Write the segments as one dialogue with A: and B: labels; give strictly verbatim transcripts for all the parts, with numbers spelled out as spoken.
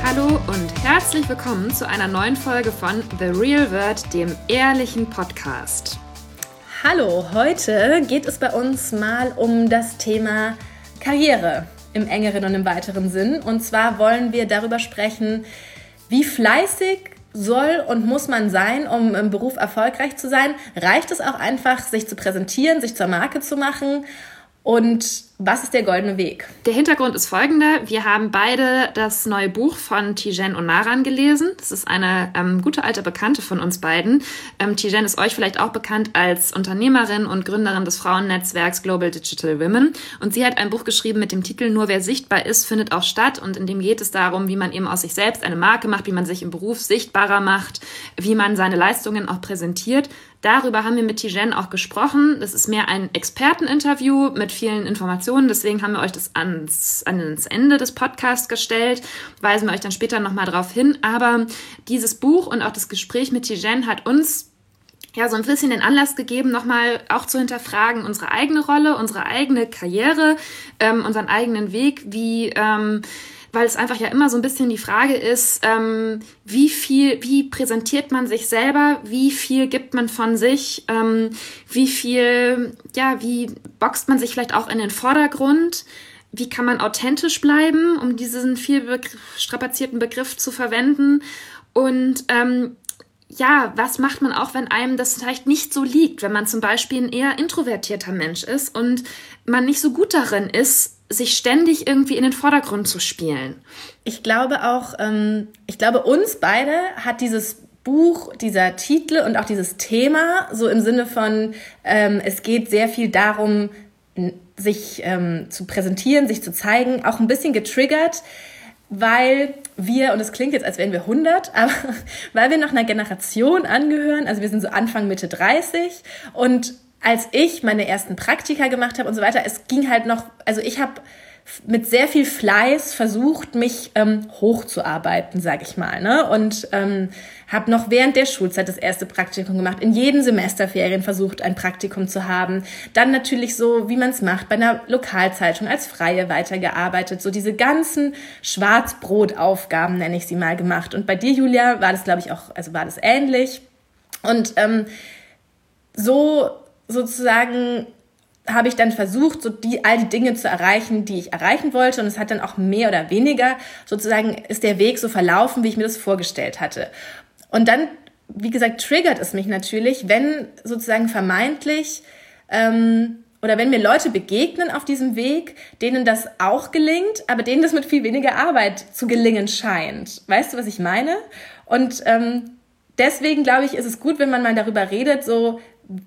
A: Hallo und herzlich willkommen zu einer neuen Folge von The Real Word, dem ehrlichen Podcast.
B: Hallo, heute geht es bei uns mal um das Thema Karriere im engeren und im weiteren Sinn. Und zwar wollen wir darüber sprechen, wie fleißig soll und muss man sein, um im Beruf erfolgreich zu sein? Reicht es auch einfach, sich zu präsentieren, sich zur Marke zu machen? Und was ist der goldene Weg?
A: Der Hintergrund ist folgender. Wir haben beide das neue Buch von Tijen Onaran gelesen. Das ist eine ähm, gute alte Bekannte von uns beiden. Ähm, Tijen ist euch vielleicht auch bekannt als Unternehmerin und Gründerin des Frauennetzwerks Global Digital Women. Und sie hat ein Buch geschrieben mit dem Titel Nur wer sichtbar ist, findet auch statt. Und in dem geht es darum, wie man eben aus sich selbst eine Marke macht, wie man sich im Beruf sichtbarer macht, wie man seine Leistungen auch präsentiert. Darüber haben wir mit Tijen auch gesprochen. Das ist mehr ein Experteninterview mit vielen Informationen. Deswegen haben wir euch das ans, ans Ende des Podcasts gestellt. Weisen wir euch dann später nochmal drauf hin. Aber dieses Buch und auch das Gespräch mit Tijen hat uns ja so ein bisschen den Anlass gegeben, nochmal auch zu hinterfragen, unsere eigene Rolle, unsere eigene Karriere, ähm, unseren eigenen Weg, wie... Ähm, weil es einfach ja immer so ein bisschen die Frage ist, ähm, wie viel, wie präsentiert man sich selber, wie viel gibt man von sich, ähm, wie viel, ja, wie boxt man sich vielleicht auch in den Vordergrund, wie kann man authentisch bleiben, um diesen viel begr- strapazierten Begriff zu verwenden und ähm, ja, was macht man auch, wenn einem das vielleicht nicht so liegt, wenn man zum Beispiel ein eher introvertierter Mensch ist und man nicht so gut darin ist, sich ständig irgendwie in den Vordergrund zu spielen.
B: Ich glaube auch, ähm, ich glaube, uns beide hat dieses Buch, dieser Titel und auch dieses Thema so im Sinne von, ähm, es geht sehr viel darum, sich ähm, zu präsentieren, sich zu zeigen, auch ein bisschen getriggert, weil wir, und es klingt jetzt, als wären wir hundert, aber weil wir noch einer Generation angehören, also wir sind so Anfang, Mitte dreißig und als ich meine ersten Praktika gemacht habe und so weiter, es ging halt noch, also ich habe mit sehr viel Fleiß versucht, mich ähm, hochzuarbeiten, sag ich mal, ne? Und ähm, habe noch während der Schulzeit das erste Praktikum gemacht, in jeden Semesterferien versucht, ein Praktikum zu haben. Dann natürlich so, wie man es macht, bei einer Lokalzeitung als Freie weitergearbeitet, so diese ganzen Schwarzbrotaufgaben, nenne ich sie mal, gemacht. Und bei dir, Julia, war das, glaube ich, auch, also war das ähnlich. Und ähm, so sozusagen habe ich dann versucht, so die, all die Dinge zu erreichen, die ich erreichen wollte. Und es hat dann auch mehr oder weniger, sozusagen ist der Weg so verlaufen, wie ich mir das vorgestellt hatte. Und dann, wie gesagt, triggert es mich natürlich, wenn sozusagen vermeintlich ähm, oder wenn mir Leute begegnen auf diesem Weg, denen das auch gelingt, aber denen das mit viel weniger Arbeit zu gelingen scheint. Weißt du, was ich meine? Und ähm, deswegen, glaube ich, ist es gut, wenn man mal darüber redet, so,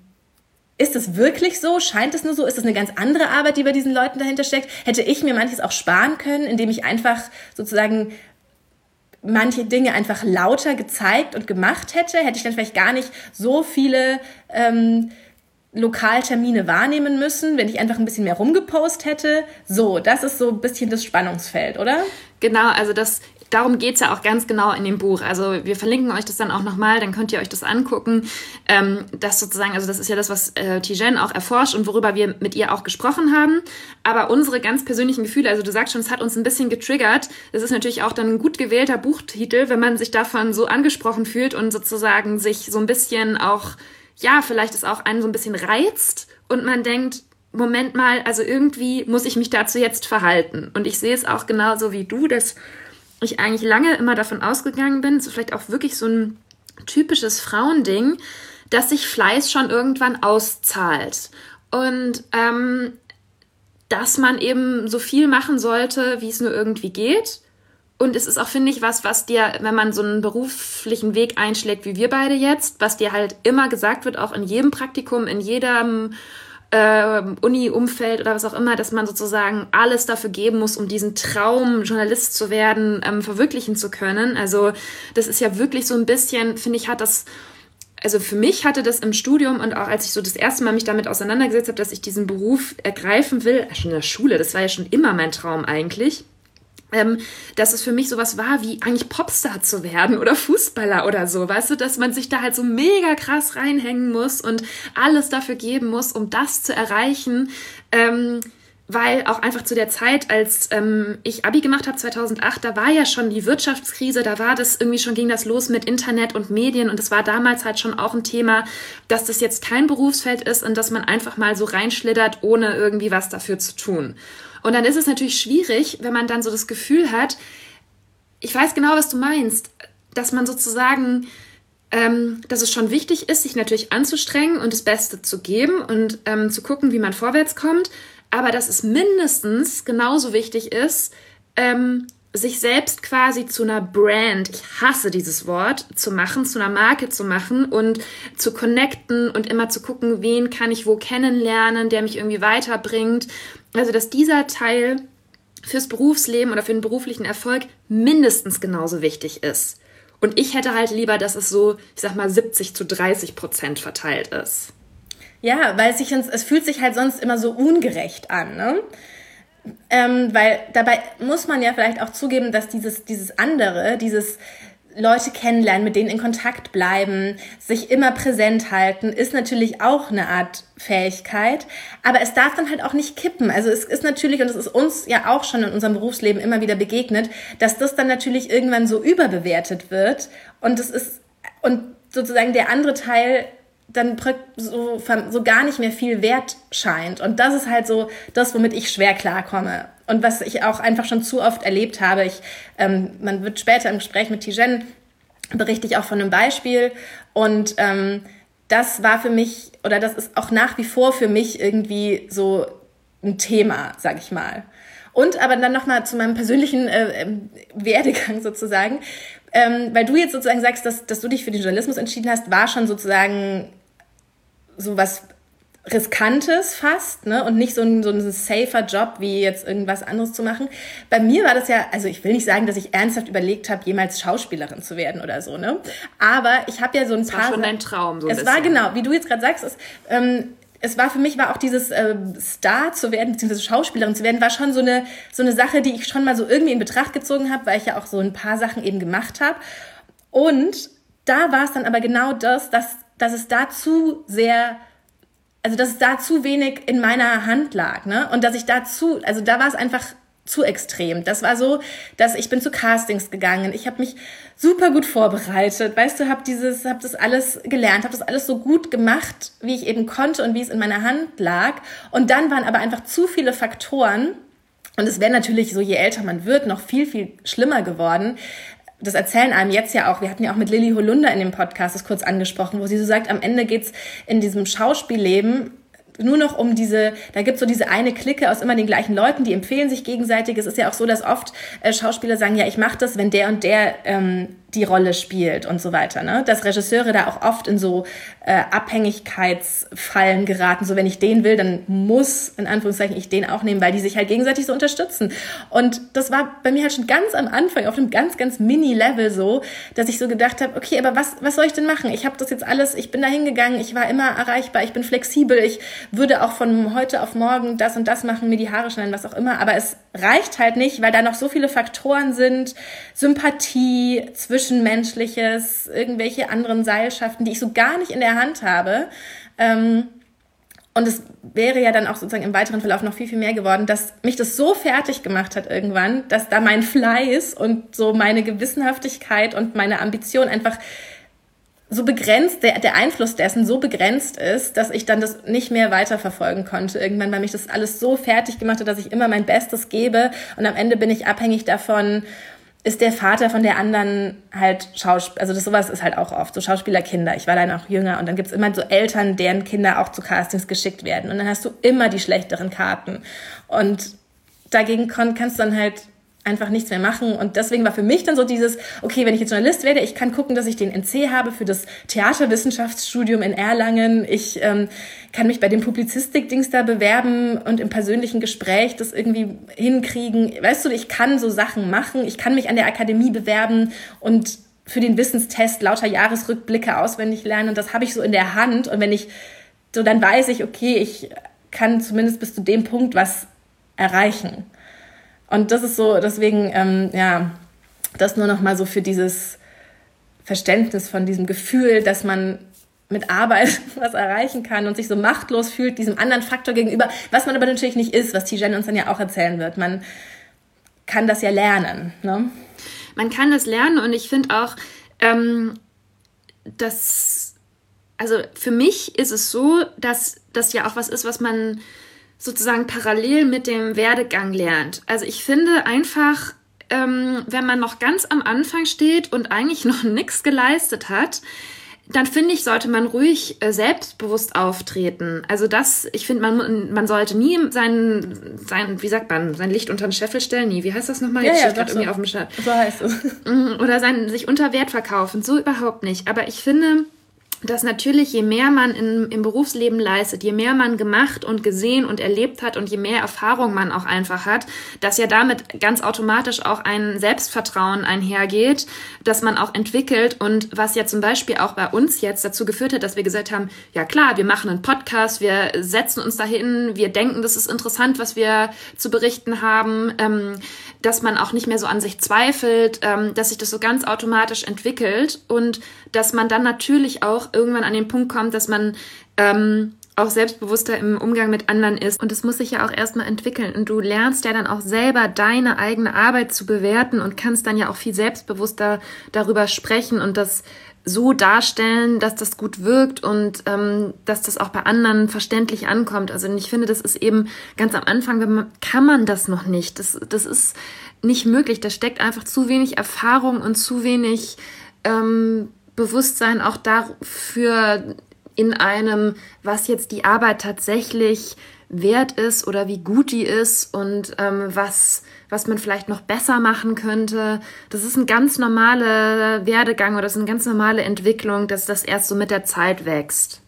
B: ist es wirklich so? Scheint es nur so? Ist es eine ganz andere Arbeit, die bei diesen Leuten dahinter steckt? Hätte ich mir manches auch sparen können, indem ich einfach sozusagen manche Dinge einfach lauter gezeigt und gemacht hätte? Hätte ich dann vielleicht gar nicht so viele ähm, Lokaltermine wahrnehmen müssen, wenn ich einfach ein bisschen mehr rumgepost hätte? So, das ist so ein bisschen das Spannungsfeld, oder?
A: Genau, also das... Darum geht's ja auch ganz genau in dem Buch. Also wir verlinken euch das dann auch nochmal, dann könnt ihr euch das angucken. Ähm, das sozusagen, also das ist ja das, was äh, Tijen auch erforscht und worüber wir mit ihr auch gesprochen haben. Aber unsere ganz persönlichen Gefühle, also du sagst schon, es hat uns ein bisschen getriggert. Das ist natürlich auch dann ein gut gewählter Buchtitel, wenn man sich davon so angesprochen fühlt und sozusagen sich so ein bisschen auch, ja, vielleicht es auch einen so ein bisschen reizt und man denkt, Moment mal, also irgendwie muss ich mich dazu jetzt verhalten. Und ich sehe es auch genauso wie du, dass ich eigentlich lange immer davon ausgegangen bin, so vielleicht auch wirklich so ein typisches Frauending, dass sich Fleiß schon irgendwann auszahlt. Und ähm, dass man eben so viel machen sollte, wie es nur irgendwie geht. Und es ist auch, finde ich, was, was dir, wenn man so einen beruflichen Weg einschlägt, wie wir beide jetzt, was dir halt immer gesagt wird, auch in jedem Praktikum, in jedem Äh, Uni-Umfeld oder was auch immer, dass man sozusagen alles dafür geben muss, um diesen Traum, Journalist zu werden, ähm, verwirklichen zu können. Also das ist ja wirklich so ein bisschen, finde ich, hat das, also für mich hatte das im Studium und auch als ich so das erste Mal mich damit auseinandergesetzt habe, dass ich diesen Beruf ergreifen will, schon in der Schule, das war ja schon immer mein Traum eigentlich, Ähm, dass es für mich sowas war, wie eigentlich Popstar zu werden oder Fußballer oder so, weißt du, dass man sich da halt so mega krass reinhängen muss und alles dafür geben muss, um das zu erreichen, ähm, weil auch einfach zu der Zeit, als ähm, ich Abi gemacht habe, zweitausendacht, da war ja schon die Wirtschaftskrise, da war das irgendwie schon, ging das los mit Internet und Medien und es war damals halt schon auch ein Thema, dass das jetzt kein Berufsfeld ist und dass man einfach mal so reinschlittert, ohne irgendwie was dafür zu tun. Und dann ist es natürlich schwierig, wenn man dann so das Gefühl hat, ich weiß genau, was du meinst, dass man sozusagen, ähm, dass es schon wichtig ist, sich natürlich anzustrengen und das Beste zu geben und ähm, zu gucken, wie man vorwärts kommt, aber dass es mindestens genauso wichtig ist, ähm, sich selbst quasi zu einer Brand, ich hasse dieses Wort, zu machen, zu einer Marke zu machen und zu connecten und immer zu gucken, wen kann ich wo kennenlernen, der mich irgendwie weiterbringt. Also, dass dieser Teil fürs Berufsleben oder für den beruflichen Erfolg mindestens genauso wichtig ist. Und ich hätte halt lieber, dass es so, ich sag mal, siebzig zu dreißig Prozent verteilt ist.
B: Ja, weil es, sich, es fühlt sich halt sonst immer so ungerecht an, ne? Ähm, weil dabei muss man ja vielleicht auch zugeben, dass dieses, dieses andere, dieses Leute kennenlernen, mit denen in Kontakt bleiben, sich immer präsent halten, ist natürlich auch eine Art Fähigkeit, aber es darf dann halt auch nicht kippen. Also es ist natürlich, und es ist uns ja auch schon in unserem Berufsleben immer wieder begegnet, dass das dann natürlich irgendwann so überbewertet wird und es ist, und sozusagen der andere Teil dann so, so gar nicht mehr viel wert scheint. Und das ist halt so das, womit ich schwer klarkomme. Und was ich auch einfach schon zu oft erlebt habe. Ich, ähm, man wird später im Gespräch mit Tijen, berichte ich auch von einem Beispiel. Und ähm, das war für mich, oder das ist auch nach wie vor für mich irgendwie so ein Thema, sag ich mal. Und aber dann nochmal zu meinem persönlichen äh, Werdegang sozusagen. Ähm, weil du jetzt sozusagen sagst, dass, dass du dich für den Journalismus entschieden hast, war schon sozusagen so was Riskantes fast, ne? Und nicht so ein, so ein safer Job, wie jetzt irgendwas anderes zu machen. Bei mir war das ja, also ich will nicht sagen, dass ich ernsthaft überlegt habe, jemals Schauspielerin zu werden oder so, ne? Aber ich habe ja so ein
A: das
B: paar...
A: Das war schon dein Traum, so ein
B: Es
A: bisschen.
B: war genau, wie du jetzt gerade sagst, es, ähm, es war für mich, war auch dieses äh, Star zu werden, beziehungsweise Schauspielerin zu werden, war schon so eine, so eine Sache, die ich schon mal so irgendwie in Betracht gezogen habe, weil ich ja auch so ein paar Sachen eben gemacht habe. Und da war es dann aber genau das, dass, dass es da zu sehr... Also, dass es da zu wenig in meiner Hand lag, ne? Und dass ich da zu, also da war es einfach zu extrem. Das war so, dass ich bin zu Castings gegangen. Ich habe mich super gut vorbereitet. Weißt du, habe dieses, habe das alles gelernt, habe das alles so gut gemacht, wie ich eben konnte und wie es in meiner Hand lag. Und dann waren aber einfach zu viele Faktoren. Und es wäre natürlich so, je älter man wird, noch viel, viel schlimmer geworden. Das erzählen einem jetzt ja auch, wir hatten ja auch mit Lilly Holunder in dem Podcast das kurz angesprochen, wo sie so sagt, am Ende geht's in diesem Schauspielleben nur noch um diese, da gibt's so diese eine Clique aus immer den gleichen Leuten, die empfehlen sich gegenseitig. Es ist ja auch so, dass oft äh, Schauspieler sagen, ja, ich mache das, wenn der und der ähm, die Rolle spielt und so weiter, ne? Dass Regisseure da auch oft in so äh, Abhängigkeitsfallen geraten. So, wenn ich den will, dann muss, in Anführungszeichen, ich den auch nehmen, weil die sich halt gegenseitig so unterstützen. Und das war bei mir halt schon ganz am Anfang, auf einem ganz, ganz Mini-Level so, dass ich so gedacht habe, okay, aber was, was soll ich denn machen? Ich habe das jetzt alles, ich bin da hingegangen, ich war immer erreichbar, ich bin flexibel, ich würde auch von heute auf morgen das und das machen, mir die Haare schneiden, was auch immer. Aber es reicht halt nicht, weil da noch so viele Faktoren sind, Sympathie, Zwischenmenschliches, irgendwelche anderen Seilschaften, die ich so gar nicht in der Hand habe. Und es wäre ja dann auch sozusagen im weiteren Verlauf noch viel, viel mehr geworden, dass mich das so fertig gemacht hat irgendwann, dass da mein Fleiß und so meine Gewissenhaftigkeit und meine Ambition einfach so begrenzt, der, der Einfluss dessen so begrenzt ist, dass ich dann das nicht mehr weiterverfolgen konnte irgendwann, weil mich das alles so fertig gemacht hat, dass ich immer mein Bestes gebe und am Ende bin ich abhängig davon, ist der Vater von der anderen halt Schauspieler, also das sowas ist halt auch oft, so Schauspielerkinder. Ich war dann auch jünger und dann gibt's immer so Eltern, deren Kinder auch zu Castings geschickt werden und dann hast du immer die schlechteren Karten und dagegen kon- kannst du dann halt einfach nichts mehr machen und deswegen war für mich dann so dieses, okay, wenn ich jetzt Journalist werde, ich kann gucken, dass ich den N C habe für das Theaterwissenschaftsstudium in Erlangen, ich ähm, kann mich bei dem Publizistik-Dings da bewerben und im persönlichen Gespräch das irgendwie hinkriegen, weißt du, ich kann so Sachen machen, ich kann mich an der Akademie bewerben und für den Wissenstest lauter Jahresrückblicke auswendig lernen und das habe ich so in der Hand und wenn ich, so dann weiß ich, okay, ich kann zumindest bis zu dem Punkt was erreichen. Und das ist so, deswegen, ähm, ja, das nur noch mal so für dieses Verständnis von diesem Gefühl, dass man mit Arbeit was erreichen kann und sich so machtlos fühlt diesem anderen Faktor gegenüber, was man aber natürlich nicht ist, was Tijen uns dann ja auch erzählen wird. Man kann das ja lernen. Ne?
A: Man kann das lernen und ich finde auch, ähm, dass, also für mich ist es so, dass das ja auch was ist, was man sozusagen parallel mit dem Werdegang lernt. Also ich finde einfach, ähm, wenn man noch ganz am Anfang steht und eigentlich noch nichts geleistet hat, dann finde ich, sollte man ruhig äh, selbstbewusst auftreten. Also das, ich finde, man, man sollte nie sein, sein, wie sagt man, sein Licht unter den Scheffel stellen. Nee, wie heißt das nochmal?
B: Ja,
A: Jetzt
B: ja,
A: steht gerade
B: so.
A: irgendwie auf dem Start.
B: So heißt es.
A: Oder sein, sich unter Wert verkaufen. So überhaupt nicht. Aber ich finde, dass natürlich, je mehr man in, im Berufsleben leistet, je mehr man gemacht und gesehen und erlebt hat und je mehr Erfahrung man auch einfach hat, dass ja damit ganz automatisch auch ein Selbstvertrauen einhergeht, das man auch entwickelt und was ja zum Beispiel auch bei uns jetzt dazu geführt hat, dass wir gesagt haben, ja klar, wir machen einen Podcast, wir setzen uns dahin, wir denken, das ist interessant, was wir zu berichten haben, ähm, dass man auch nicht mehr so an sich zweifelt, ähm, dass sich das so ganz automatisch entwickelt und dass man dann natürlich auch irgendwann an den Punkt kommt, dass man ähm, auch selbstbewusster im Umgang mit anderen ist. Und es muss sich ja auch erstmal entwickeln. Und du lernst ja dann auch selber deine eigene Arbeit zu bewerten und kannst dann ja auch viel selbstbewusster darüber sprechen und das so darstellen, dass das gut wirkt und ähm, dass das auch bei anderen verständlich ankommt. Also ich finde, das ist eben ganz am Anfang, wenn man, kann man das noch nicht. Das, das ist nicht möglich. Da steckt einfach zu wenig Erfahrung und zu wenig ähm, Bewusstsein auch dafür in einem, was jetzt die Arbeit tatsächlich wert ist oder wie gut die ist und ähm, was, was man vielleicht noch besser machen könnte. Das ist ein ganz normaler Werdegang oder das ist eine ganz normale Entwicklung, dass das erst so mit der Zeit wächst.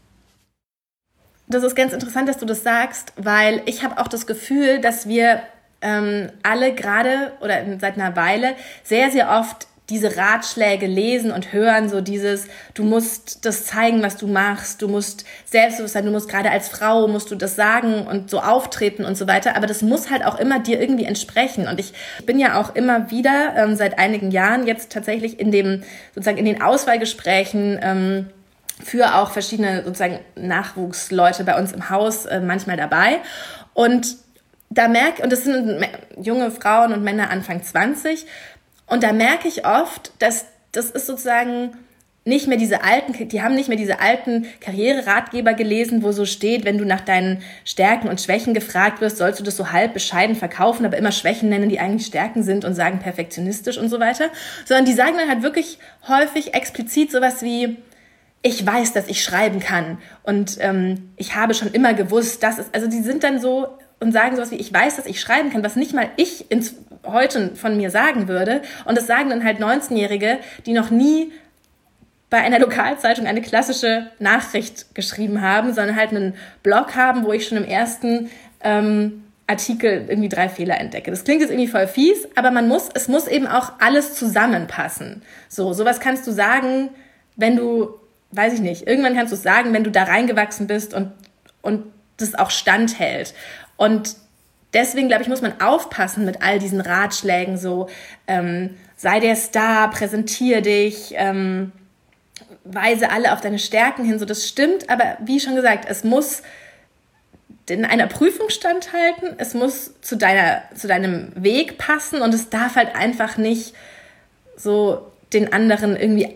B: Das ist ganz interessant, dass du das sagst, weil ich habe auch das Gefühl, dass wir ähm, alle gerade oder seit einer Weile sehr, sehr oft diese Ratschläge lesen und hören, so dieses, du musst das zeigen, was du machst, du musst selbstbewusst sein, du musst gerade als Frau, musst du das sagen und so auftreten und so weiter, aber das muss halt auch immer dir irgendwie entsprechen und ich bin ja auch immer wieder ähm, seit einigen Jahren jetzt tatsächlich in dem, sozusagen in den Auswahlgesprächen ähm, für auch verschiedene sozusagen Nachwuchsleute bei uns im Haus äh, manchmal dabei und da merke, und das sind junge Frauen und Männer Anfang zwanzig. Und da merke ich oft, dass das ist sozusagen nicht mehr diese alten, die haben nicht mehr diese alten Karriereratgeber gelesen, wo so steht, wenn du nach deinen Stärken und Schwächen gefragt wirst, sollst du das so halb bescheiden verkaufen, aber immer Schwächen nennen, die eigentlich Stärken sind und sagen perfektionistisch und so weiter. Sondern die sagen dann halt wirklich häufig explizit sowas wie, ich weiß, dass ich schreiben kann und ähm, ich habe schon immer gewusst, dass es, also die sind dann so und sagen sowas wie, ich weiß, dass ich schreiben kann, was nicht mal ich ins, heute von mir sagen würde. Und das sagen dann halt neunzehnjährige, die noch nie bei einer Lokalzeitung eine klassische Nachricht geschrieben haben, sondern halt einen Blog haben, wo ich schon im ersten ähm, Artikel irgendwie drei Fehler entdecke. Das klingt jetzt irgendwie voll fies, aber man muss, es muss eben auch alles zusammenpassen. So, sowas kannst du sagen, wenn du, weiß ich nicht, irgendwann kannst du es sagen, wenn du da reingewachsen bist und, und das auch standhält. Und deswegen, glaube ich, muss man aufpassen mit all diesen Ratschlägen, so ähm, sei der Star, präsentier dich, ähm, weise alle auf deine Stärken hin, so das stimmt, aber wie schon gesagt, es muss in einer Prüfung standhalten, es muss zu deiner, zu deinem Weg passen und es darf halt einfach nicht so den anderen irgendwie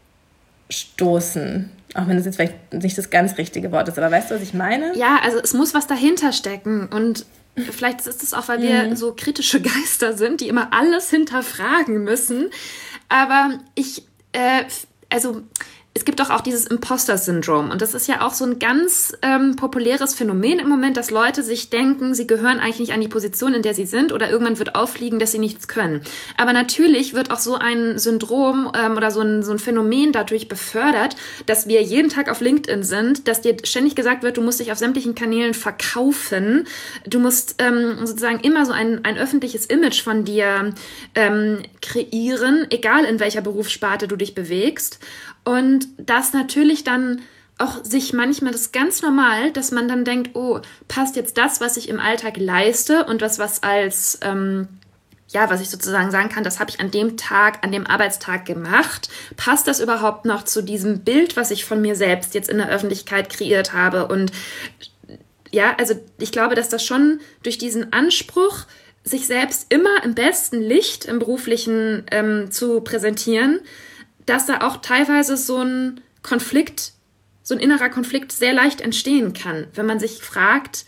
B: abstoßen. Auch wenn das jetzt vielleicht nicht das ganz richtige Wort ist, aber weißt du, was ich meine?
A: Ja, also es muss was dahinter stecken und vielleicht ist es auch, weil wir mhm. so kritische Geister sind, die immer alles hinterfragen müssen, aber ich, äh, also es gibt doch auch dieses Imposter-Syndrom und das ist ja auch so ein ganz ähm, populäres Phänomen im Moment, dass Leute sich denken, sie gehören eigentlich nicht an die Position, in der sie sind oder irgendwann wird auffliegen, dass sie nichts können. Aber natürlich wird auch so ein Syndrom ähm, oder so ein, so ein Phänomen dadurch befördert, dass wir jeden Tag auf LinkedIn sind, dass dir ständig gesagt wird, du musst dich auf sämtlichen Kanälen verkaufen, du musst ähm, sozusagen immer so ein, ein öffentliches Image von dir ähm, kreieren, egal in welcher Berufssparte du dich bewegst. Und das natürlich dann auch sich manchmal, das ist ganz normal, dass man dann denkt, oh, passt jetzt das, was ich im Alltag leiste und das, was als ähm, ja, was ich sozusagen sagen kann, das habe ich an dem Tag, an dem Arbeitstag gemacht. Passt das überhaupt noch zu diesem Bild, was ich von mir selbst jetzt in der Öffentlichkeit kreiert habe? Und ja, also ich glaube, dass das schon durch diesen Anspruch, sich selbst immer im besten Licht im Beruflichen ähm, zu präsentieren, dass da auch teilweise so ein Konflikt, so ein innerer Konflikt sehr leicht entstehen kann, wenn man sich fragt,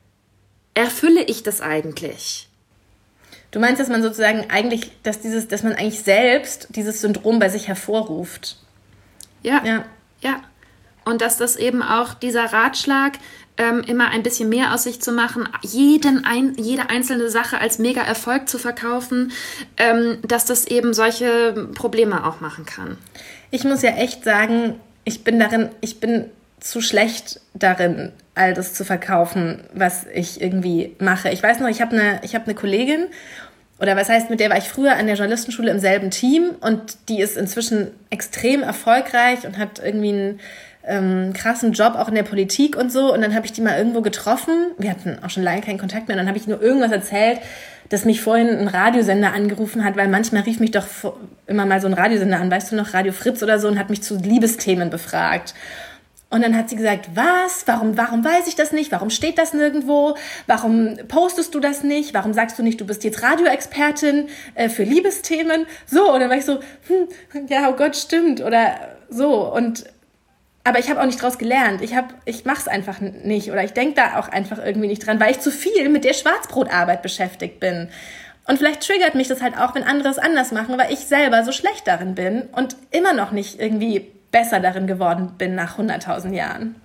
A: erfülle ich das eigentlich?
B: Du meinst, dass man sozusagen eigentlich, dass dieses, dass man eigentlich selbst dieses Syndrom bei sich hervorruft?
A: Ja, ja, ja. Und dass das eben auch dieser Ratschlag, ähm, immer ein bisschen mehr aus sich zu machen, jeden ein, jede einzelne Sache als Mega-Erfolg zu verkaufen, ähm, dass das eben solche Probleme auch machen kann.
B: Ich muss ja echt sagen, ich bin darin, ich bin zu schlecht darin, all das zu verkaufen, was ich irgendwie mache. Ich weiß noch, ich habe eine, ich habe eine Kollegin, oder was heißt, mit der war ich früher an der Journalistenschule im selben Team und die ist inzwischen extrem erfolgreich und hat irgendwie einen ähm, krassen Job auch in der Politik und so. Und dann habe ich die mal irgendwo getroffen. Wir hatten auch schon lange keinen Kontakt mehr. Und dann habe ich nur irgendwas erzählt, dass mich vorhin ein Radiosender angerufen hat, weil manchmal rief mich doch immer mal so ein Radiosender an, weißt du noch, Radio Fritz oder so, und hat mich zu Liebesthemen befragt. Und dann hat sie gesagt, was? Warum, warum weiß ich das nicht? Warum steht das nirgendwo? Warum postest du das nicht? Warum sagst du nicht, du bist jetzt Radioexpertin äh, für Liebesthemen? So, und dann war ich so, hm, ja, oh Gott, stimmt. Oder so. Und aber ich habe auch nicht draus gelernt. Ich, hab, ich mache es einfach nicht. Oder ich denke da auch einfach irgendwie nicht dran, weil ich zu viel mit der Schwarzbrotarbeit beschäftigt bin. Und vielleicht triggert mich das halt auch, wenn andere es anders machen, weil ich selber so schlecht darin bin und immer noch nicht irgendwie besser darin geworden bin nach hunderttausend Jahren.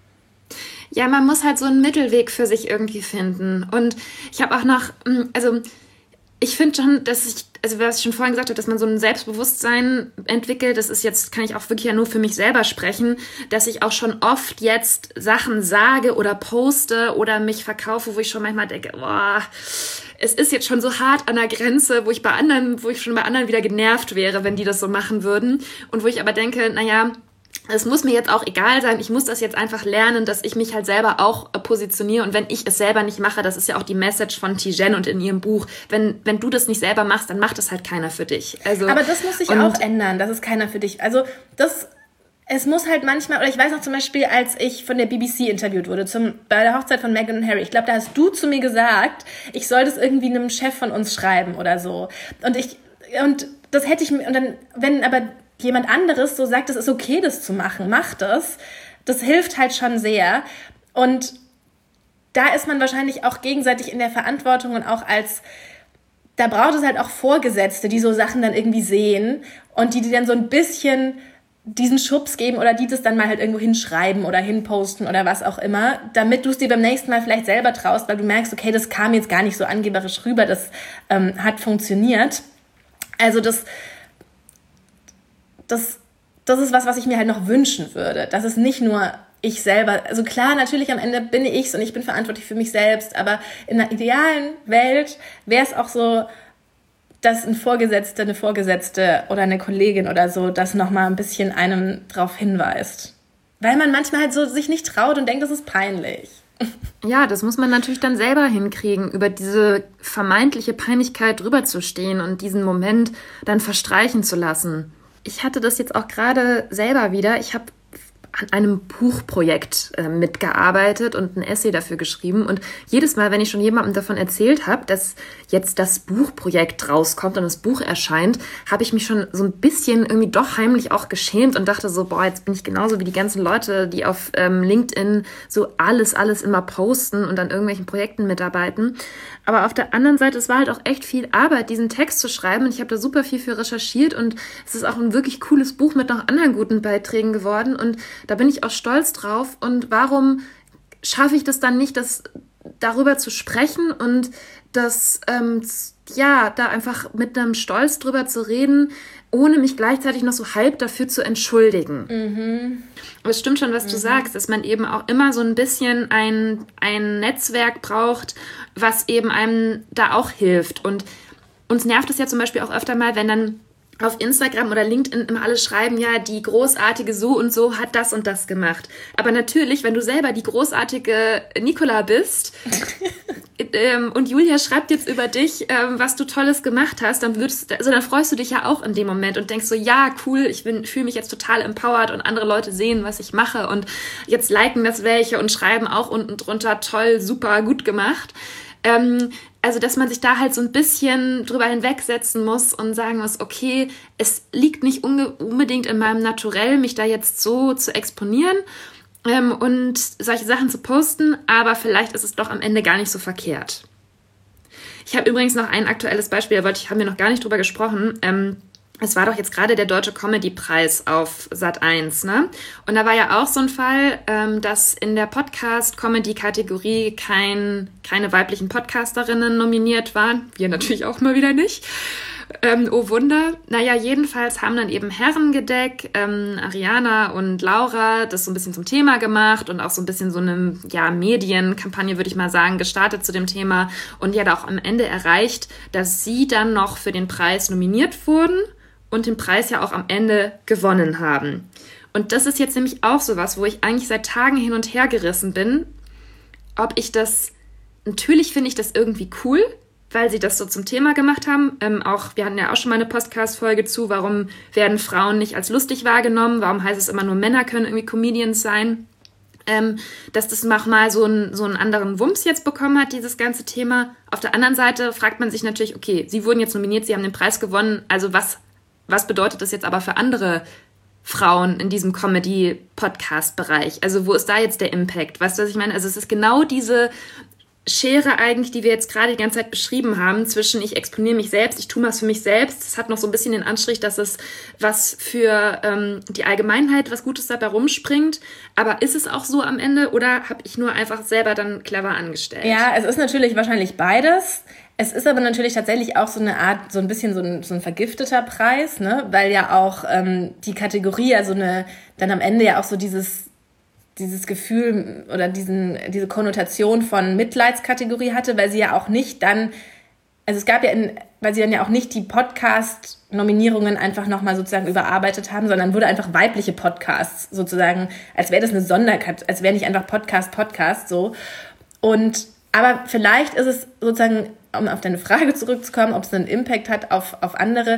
A: Ja, man muss halt so einen Mittelweg für sich irgendwie finden. Und ich habe auch noch, also ich finde schon, dass ich, also was ich schon vorhin gesagt habe, dass man so ein Selbstbewusstsein entwickelt, das ist jetzt, kann ich auch wirklich ja nur für mich selber sprechen, dass ich auch schon oft jetzt Sachen sage oder poste oder mich verkaufe, wo ich schon manchmal denke, boah, es ist jetzt schon so hart an der Grenze, wo ich bei anderen, wo ich schon bei anderen wieder genervt wäre, wenn die das so machen würden. Und wo ich aber denke, naja, es muss mir jetzt auch egal sein, ich muss das jetzt einfach lernen, dass ich mich halt selber auch äh, positioniere. Und wenn ich es selber nicht mache, das ist ja auch die Message von Tijen und in ihrem Buch, wenn, wenn du das nicht selber machst, dann macht das halt keiner für dich. Also,
B: aber das muss sich auch ändern, das ist keiner für dich. Also das... Es muss halt manchmal, oder ich weiß noch zum Beispiel, als ich von der B B C interviewt wurde, zum, bei der Hochzeit von Meghan und Harry, ich glaube, da hast du zu mir gesagt, ich soll das irgendwie einem Chef von uns schreiben oder so. Und ich, und das hätte ich mir, und dann, wenn aber jemand anderes so sagt, es ist okay, das zu machen, mach das, das hilft halt schon sehr. Und da ist man wahrscheinlich auch gegenseitig in der Verantwortung und auch als, da braucht es halt auch Vorgesetzte, die so Sachen dann irgendwie sehen und die, die dann so ein bisschen diesen Schubs geben oder die das dann mal halt irgendwo hinschreiben oder hinposten oder was auch immer, damit du es dir beim nächsten Mal vielleicht selber traust, weil du merkst, okay, das kam jetzt gar nicht so angeberisch rüber, das ähm, hat funktioniert. Also das, das, das ist was, was ich mir halt noch wünschen würde, dass es nicht nur ich selber, also klar, natürlich am Ende bin ich's und ich bin verantwortlich für mich selbst, aber in einer idealen Welt wäre es auch so, dass ein Vorgesetzter, eine Vorgesetzte oder eine Kollegin oder so das nochmal ein bisschen einem drauf hinweist. Weil man manchmal halt so sich nicht traut und denkt, das ist peinlich.
A: Ja, das muss man natürlich dann selber hinkriegen, über diese vermeintliche Peinlichkeit drüber zu stehen und diesen Moment dann verstreichen zu lassen. Ich hatte das jetzt auch gerade selber wieder. Ich habe an einem Buchprojekt äh, mitgearbeitet und ein Essay dafür geschrieben. Und jedes Mal, wenn ich schon jemandem davon erzählt habe, dass jetzt das Buchprojekt rauskommt und das Buch erscheint, habe ich mich schon so ein bisschen irgendwie doch heimlich auch geschämt und dachte so, boah, jetzt bin ich genauso wie die ganzen Leute, die auf ähm, LinkedIn so alles, alles immer posten und an irgendwelchen Projekten mitarbeiten. Aber auf der anderen Seite, es war halt auch echt viel Arbeit, diesen Text zu schreiben. Und ich habe da super viel für recherchiert und es ist auch ein wirklich cooles Buch mit noch anderen guten Beiträgen geworden. Und da bin ich auch stolz drauf. Und warum schaffe ich das dann nicht, das darüber zu sprechen und das, ähm, ja, da einfach mit einem Stolz drüber zu reden, ohne mich gleichzeitig noch so halb dafür zu entschuldigen. Mhm. Aber es stimmt schon, was mhm. du sagst, dass man eben auch immer so ein bisschen ein, ein Netzwerk braucht, was eben einem da auch hilft. Und uns nervt es ja zum Beispiel auch öfter mal, wenn dann auf Instagram oder LinkedIn immer alle schreiben, ja, die großartige so und so hat das und das gemacht. Aber natürlich, wenn du selber die großartige Nicola bist, ähm, und Julia schreibt jetzt über dich, ähm, was du Tolles gemacht hast, dann würdest, also dann freust du dich ja auch in dem Moment und denkst so, ja, cool, ich bin, fühle mich jetzt total empowered und andere Leute sehen, was ich mache und jetzt liken das welche und schreiben auch unten drunter, toll, super, gut gemacht. Ähm, also, dass man sich da halt so ein bisschen drüber hinwegsetzen muss und sagen muss, okay, es liegt nicht unge- unbedingt in meinem Naturell, mich da jetzt so zu exponieren ähm, und solche Sachen zu posten, aber vielleicht ist es doch am Ende gar nicht so verkehrt. Ich habe übrigens noch ein aktuelles Beispiel, da wollte ich, haben wir noch gar nicht drüber gesprochen. Ähm, Es war doch jetzt gerade der Deutsche Comedy-Preis auf Sat eins, ne? Und da war ja auch so ein Fall, ähm, dass in der Podcast-Comedy-Kategorie kein, keine weiblichen Podcasterinnen nominiert waren. Wir natürlich auch mal wieder nicht. Ähm, oh Wunder. Naja, jedenfalls haben dann eben Herrengedeck, ähm, Ariana und Laura das so ein bisschen zum Thema gemacht und auch so ein bisschen so eine ja, Medienkampagne, würde ich mal sagen, gestartet zu dem Thema und ja auch am Ende erreicht, dass sie dann noch für den Preis nominiert wurden und den Preis ja auch am Ende gewonnen haben. Und das ist jetzt nämlich auch sowas, wo ich eigentlich seit Tagen hin und her gerissen bin, ob ich das, natürlich finde ich das irgendwie cool, weil sie das so zum Thema gemacht haben. Ähm, auch, wir hatten ja auch schon mal eine Podcast-Folge zu, warum werden Frauen nicht als lustig wahrgenommen, warum heißt es immer nur Männer können irgendwie Comedians sein. Ähm, dass das mal so, ein, so einen anderen Wumms jetzt bekommen hat, dieses ganze Thema. Auf der anderen Seite fragt man sich natürlich, okay, sie wurden jetzt nominiert, sie haben den Preis gewonnen, also was Was bedeutet das jetzt aber für andere Frauen in diesem Comedy-Podcast-Bereich? Also wo ist da jetzt der Impact? Weißt du, was ich meine? Also es ist genau diese Schere eigentlich, die wir jetzt gerade die ganze Zeit beschrieben haben, zwischen ich exponiere mich selbst, ich tue was für mich selbst. Es hat noch so ein bisschen den Anstrich, dass es was für ähm, die Allgemeinheit, was Gutes dabei rumspringt. Aber ist es auch so am Ende oder habe ich nur einfach selber dann clever angestellt?
B: Ja, es ist natürlich wahrscheinlich beides. Es ist aber natürlich tatsächlich auch so eine Art, so ein bisschen so ein, so ein vergifteter Preis, ne? Weil ja auch ähm, die Kategorie ja so eine, dann am Ende ja auch so dieses, dieses Gefühl oder diesen, diese Konnotation von Mitleidskategorie hatte, weil sie ja auch nicht dann, also es gab ja, in, weil sie dann ja auch nicht die Podcast-Nominierungen einfach nochmal sozusagen überarbeitet haben, sondern wurde einfach weibliche Podcasts sozusagen, als wäre das eine Sonderkategorie, als wäre nicht einfach Podcast, Podcast so. Und aber vielleicht ist es sozusagen, um auf deine Frage zurückzukommen, ob es einen Impact hat auf, auf andere,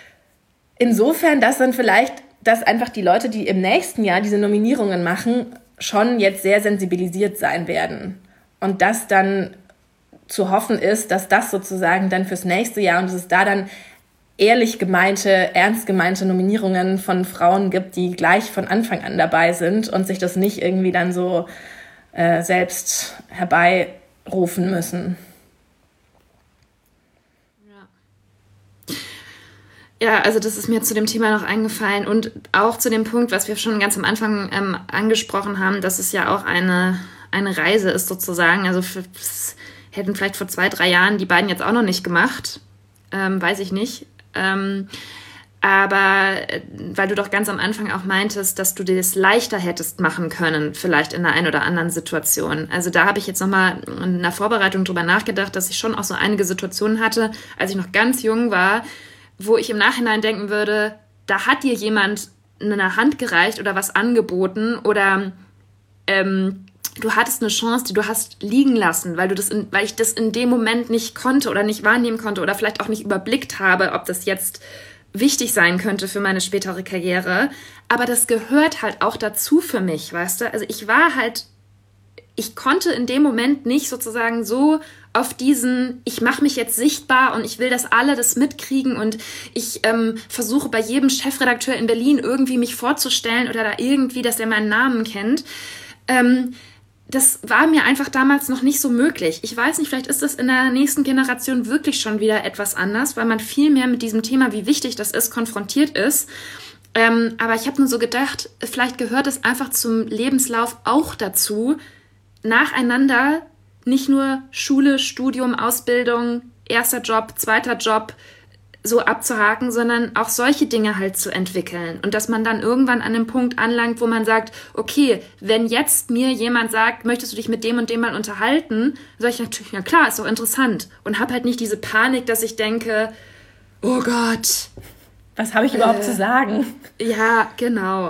B: insofern, dass dann vielleicht, dass einfach die Leute, die im nächsten Jahr diese Nominierungen machen, schon jetzt sehr sensibilisiert sein werden. Und dass dann zu hoffen ist, dass das sozusagen dann fürs nächste Jahr und dass es da dann ehrlich gemeinte, ernst gemeinte Nominierungen von Frauen gibt, die gleich von Anfang an dabei sind und sich das nicht irgendwie dann so äh, selbst herbeirufen müssen.
A: Ja, also das ist mir zu dem Thema noch eingefallen und auch zu dem Punkt, was wir schon ganz am Anfang ähm, angesprochen haben, dass es ja auch eine, eine Reise ist sozusagen. Also für, das hätten vielleicht vor zwei, drei Jahren die beiden jetzt auch noch nicht gemacht, ähm, weiß ich nicht. Ähm, aber äh, weil du doch ganz am Anfang auch meintest, dass du dir das leichter hättest machen können, vielleicht in der einen oder anderen Situation. Also da habe ich jetzt nochmal in der Vorbereitung drüber nachgedacht, dass ich schon auch so einige Situationen hatte, als ich noch ganz jung war, wo ich im Nachhinein denken würde, da hat dir jemand eine Hand gereicht oder was angeboten oder ähm, du hattest eine Chance, die du hast liegen lassen, weil du das in, weil ich das in dem Moment nicht konnte oder nicht wahrnehmen konnte oder vielleicht auch nicht überblickt habe, ob das jetzt wichtig sein könnte für meine spätere Karriere. Aber das gehört halt auch dazu für mich, weißt du? Also ich war halt, ich konnte in dem Moment nicht sozusagen so auf diesen, ich mache mich jetzt sichtbar und ich will, dass alle das mitkriegen und ich ähm, versuche bei jedem Chefredakteur in Berlin irgendwie mich vorzustellen oder da irgendwie, dass er meinen Namen kennt. Ähm, das war mir einfach damals noch nicht so möglich. Ich weiß nicht, vielleicht ist das in der nächsten Generation wirklich schon wieder etwas anders, weil man viel mehr mit diesem Thema, wie wichtig das ist, konfrontiert ist. Ähm, aber ich habe nur so gedacht, vielleicht gehört es einfach zum Lebenslauf auch dazu, nacheinander nicht nur Schule, Studium, Ausbildung, erster Job, zweiter Job so abzuhaken, sondern auch solche Dinge halt zu entwickeln. Und dass man dann irgendwann an einem Punkt anlangt, wo man sagt, okay, wenn jetzt mir jemand sagt, möchtest du dich mit dem und dem mal unterhalten, sage ich natürlich, ja klar, ist doch interessant. Und habe halt nicht diese Panik, dass ich denke, oh Gott.
B: Was habe ich überhaupt äh, zu sagen?
A: Ja, genau.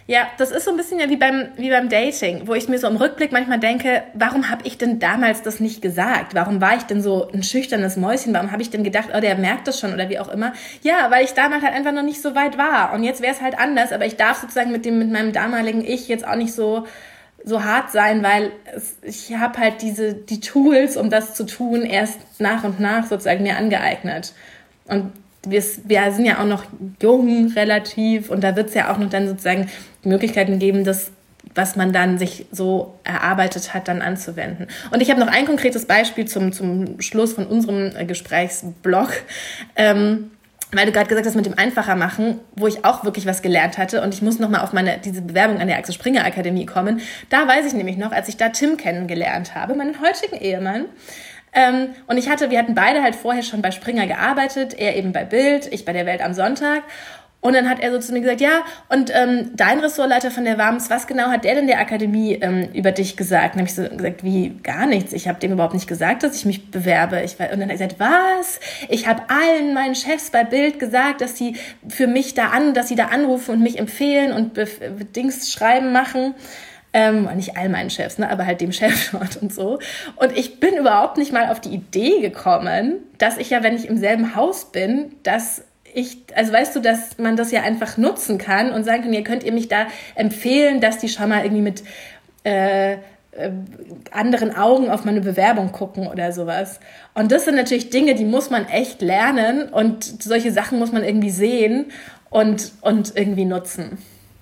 B: Ja, das ist so ein bisschen ja wie beim, wie beim Dating, wo ich mir so im Rückblick manchmal denke, warum habe ich denn damals das nicht gesagt? Warum war ich denn so ein schüchternes Mäuschen? Warum habe ich denn gedacht, oh, der merkt das schon oder wie auch immer? Ja, weil ich damals halt einfach noch nicht so weit war. Und jetzt wäre es halt anders, aber ich darf sozusagen mit dem, mit meinem damaligen Ich jetzt auch nicht so, so hart sein, weil es, ich habe halt diese, die Tools, um das zu tun, erst nach und nach sozusagen mir angeeignet. Und Wir, wir sind ja auch noch jung relativ und da wird es ja auch noch dann sozusagen Möglichkeiten geben, das, was man dann sich so erarbeitet hat, dann anzuwenden. Und ich habe noch ein konkretes Beispiel zum, zum Schluss von unserem Gesprächsblog, ähm, weil du gerade gesagt hast, mit dem einfacher machen, wo ich auch wirklich was gelernt hatte und ich muss nochmal auf meine diese Bewerbung an der Axel Springer Akademie kommen. Da weiß ich nämlich noch, als ich da Tim kennengelernt habe, meinen heutigen Ehemann, Ähm, und ich hatte, wir hatten beide halt vorher schon bei Springer gearbeitet, er eben bei Bild, ich bei der Welt am Sonntag. Und dann hat er so zu mir gesagt, ja, und ähm, dein Ressortleiter von der W A M S, was genau hat der denn der Akademie ähm, über dich gesagt? Und dann habe ich so gesagt, wie, gar nichts. Ich habe dem überhaupt nicht gesagt, dass ich mich bewerbe. Ich, und dann hat er gesagt, was? Ich habe allen meinen Chefs bei Bild gesagt, dass sie für mich da an, dass sie da anrufen und mich empfehlen und Be- Dings schreiben machen. Ähm, nicht all meinen Chefs, ne, aber halt dem Chef dort und so. Und ich bin überhaupt nicht mal auf die Idee gekommen, dass ich ja, wenn ich im selben Haus bin, dass ich, also weißt du, dass man das ja einfach nutzen kann und sagen kann, ihr könnt ihr mich da empfehlen, dass die schon mal irgendwie mit äh, äh, anderen Augen auf meine Bewerbung gucken oder sowas. Und das sind natürlich Dinge, die muss man echt lernen und solche Sachen muss man irgendwie sehen und, und irgendwie nutzen.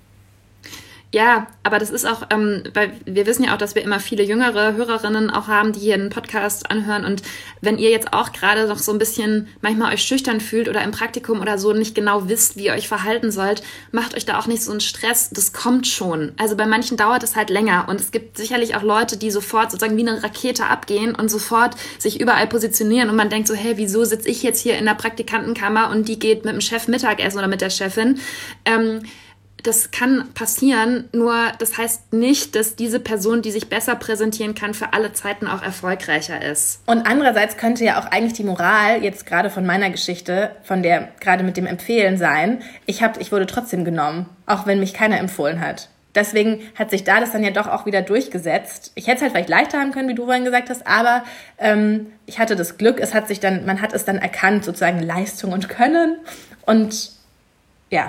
A: Ja, aber das ist auch, ähm, weil wir wissen ja auch, dass wir immer viele jüngere Hörerinnen auch haben, die hier einen Podcast anhören. Und wenn ihr jetzt auch gerade noch so ein bisschen manchmal euch schüchtern fühlt oder im Praktikum oder so nicht genau wisst, wie ihr euch verhalten sollt, macht euch da auch nicht so einen Stress. Das kommt schon. Also bei manchen dauert es halt länger. Und es gibt sicherlich auch Leute, die sofort sozusagen wie eine Rakete abgehen und sofort sich überall positionieren. Und man denkt so, hey, wieso sitze ich jetzt hier in der Praktikantenkammer und die geht mit dem Chef Mittagessen oder mit der Chefin? Ähm, Das kann passieren, nur das heißt nicht, dass diese Person, die sich besser präsentieren kann, für alle Zeiten auch erfolgreicher ist.
B: Und andererseits könnte ja auch eigentlich die Moral, jetzt gerade von meiner Geschichte, von der gerade mit dem Empfehlen sein, ich, hab, ich wurde trotzdem genommen, auch wenn mich keiner empfohlen hat. Deswegen hat sich da das dann ja doch auch wieder durchgesetzt. Ich hätte es halt vielleicht leichter haben können, wie du vorhin gesagt hast, aber ähm, ich hatte das Glück, es hat sich dann, man hat es dann erkannt, sozusagen Leistung und Können. Und ja.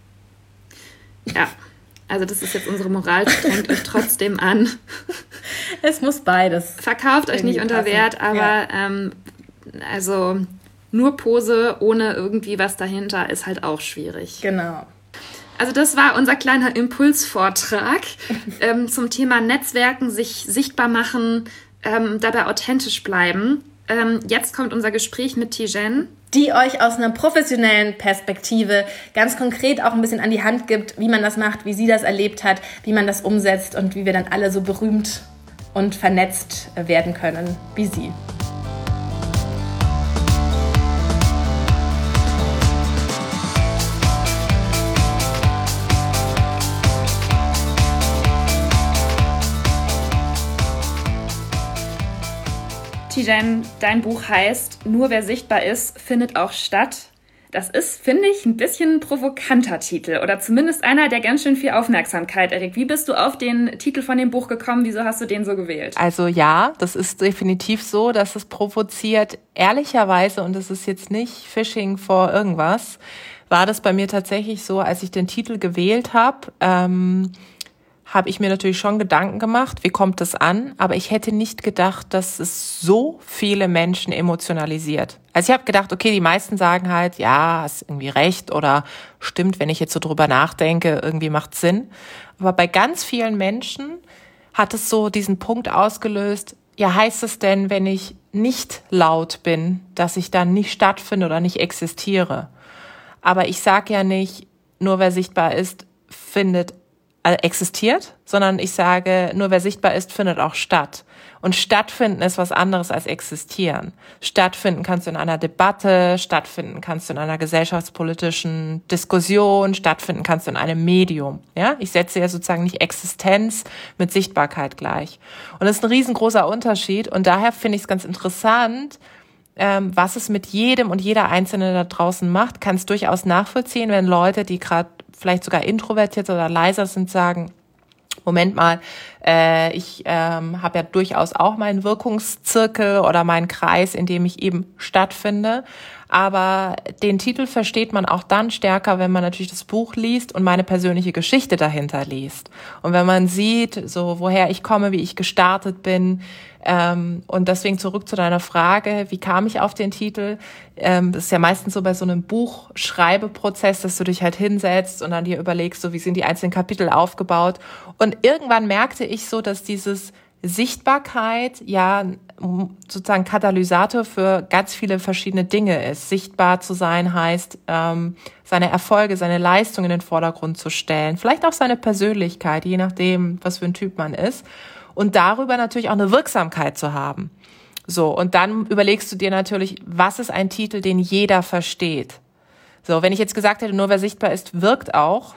A: Ja, also das ist jetzt unsere Moral, strengt euch trotzdem an.
B: Es muss beides.
A: Verkauft euch nicht unter Wert, aber ja. ähm, also nur Pose ohne irgendwie was dahinter ist halt auch schwierig.
B: Genau.
A: Also das war unser kleiner Impulsvortrag ähm, zum Thema Netzwerken, sich sichtbar machen, ähm, dabei authentisch bleiben. Ähm, jetzt kommt unser Gespräch mit Tijen,
B: die euch aus einer professionellen Perspektive ganz konkret auch ein bisschen an die Hand gibt, wie man das macht, wie sie das erlebt hat, wie man das umsetzt und wie wir dann alle so berühmt und vernetzt werden können wie sie.
A: Tijen, dein Buch heißt Nur wer sichtbar ist, findet auch statt. Das ist, finde ich, ein bisschen ein provokanter Titel oder zumindest einer, der ganz schön viel Aufmerksamkeit erregt. Wie bist du auf den Titel von dem Buch gekommen? Wieso hast du den so gewählt?
C: Also ja, das ist definitiv so, dass es provoziert. Ehrlicherweise, und das ist jetzt nicht Phishing for irgendwas, war das bei mir tatsächlich so, als ich den Titel gewählt habe, ähm, habe ich mir natürlich schon Gedanken gemacht, wie kommt das an? Aber ich hätte nicht gedacht, dass es so viele Menschen emotionalisiert. Also ich habe gedacht, okay, die meisten sagen halt, ja, hast irgendwie recht oder stimmt, wenn ich jetzt so drüber nachdenke, irgendwie macht Sinn. Aber bei ganz vielen Menschen hat es so diesen Punkt ausgelöst, ja, heißt es denn, wenn ich nicht laut bin, dass ich dann nicht stattfinde oder nicht existiere? Aber ich sage ja nicht, nur wer sichtbar ist, findet existiert, sondern ich sage, nur wer sichtbar ist, findet auch statt. Und stattfinden ist was anderes als existieren. Stattfinden kannst du in einer Debatte, stattfinden kannst du in einer gesellschaftspolitischen Diskussion, stattfinden kannst du in einem Medium. Ja, ich setze ja sozusagen nicht Existenz mit Sichtbarkeit gleich. Und das ist ein riesengroßer Unterschied. Und daher finde ich es ganz interessant, ähm, was es mit jedem und jeder Einzelne da draußen macht. Kann es durchaus nachvollziehen, wenn Leute, die gerade vielleicht sogar introvertiert oder leiser sind, sagen, Moment mal, äh, ich ähm, habe ja durchaus auch meinen Wirkungszirkel oder meinen Kreis, in dem ich eben stattfinde. Aber den Titel versteht man auch dann stärker, wenn man natürlich das Buch liest und meine persönliche Geschichte dahinter liest. Und wenn man sieht, so woher ich komme, wie ich gestartet bin. Ähm, und deswegen zurück zu deiner Frage, wie kam ich auf den Titel? Ähm, das ist ja meistens so bei so einem Buchschreibeprozess, dass du dich halt hinsetzt und dann dir überlegst, so wie sind die einzelnen Kapitel aufgebaut. Und irgendwann merkte ich so, dass dieses Sichtbarkeit ja sozusagen Katalysator für ganz viele verschiedene Dinge ist. Sichtbar zu sein heißt, ähm, seine Erfolge, seine Leistung in den Vordergrund zu stellen, vielleicht auch seine Persönlichkeit, je nachdem, was für ein Typ man ist, und darüber natürlich auch eine Wirksamkeit zu haben. So, und dann überlegst du dir natürlich, was ist ein Titel, den jeder versteht? So, wenn ich jetzt gesagt hätte, nur wer sichtbar ist, wirkt auch,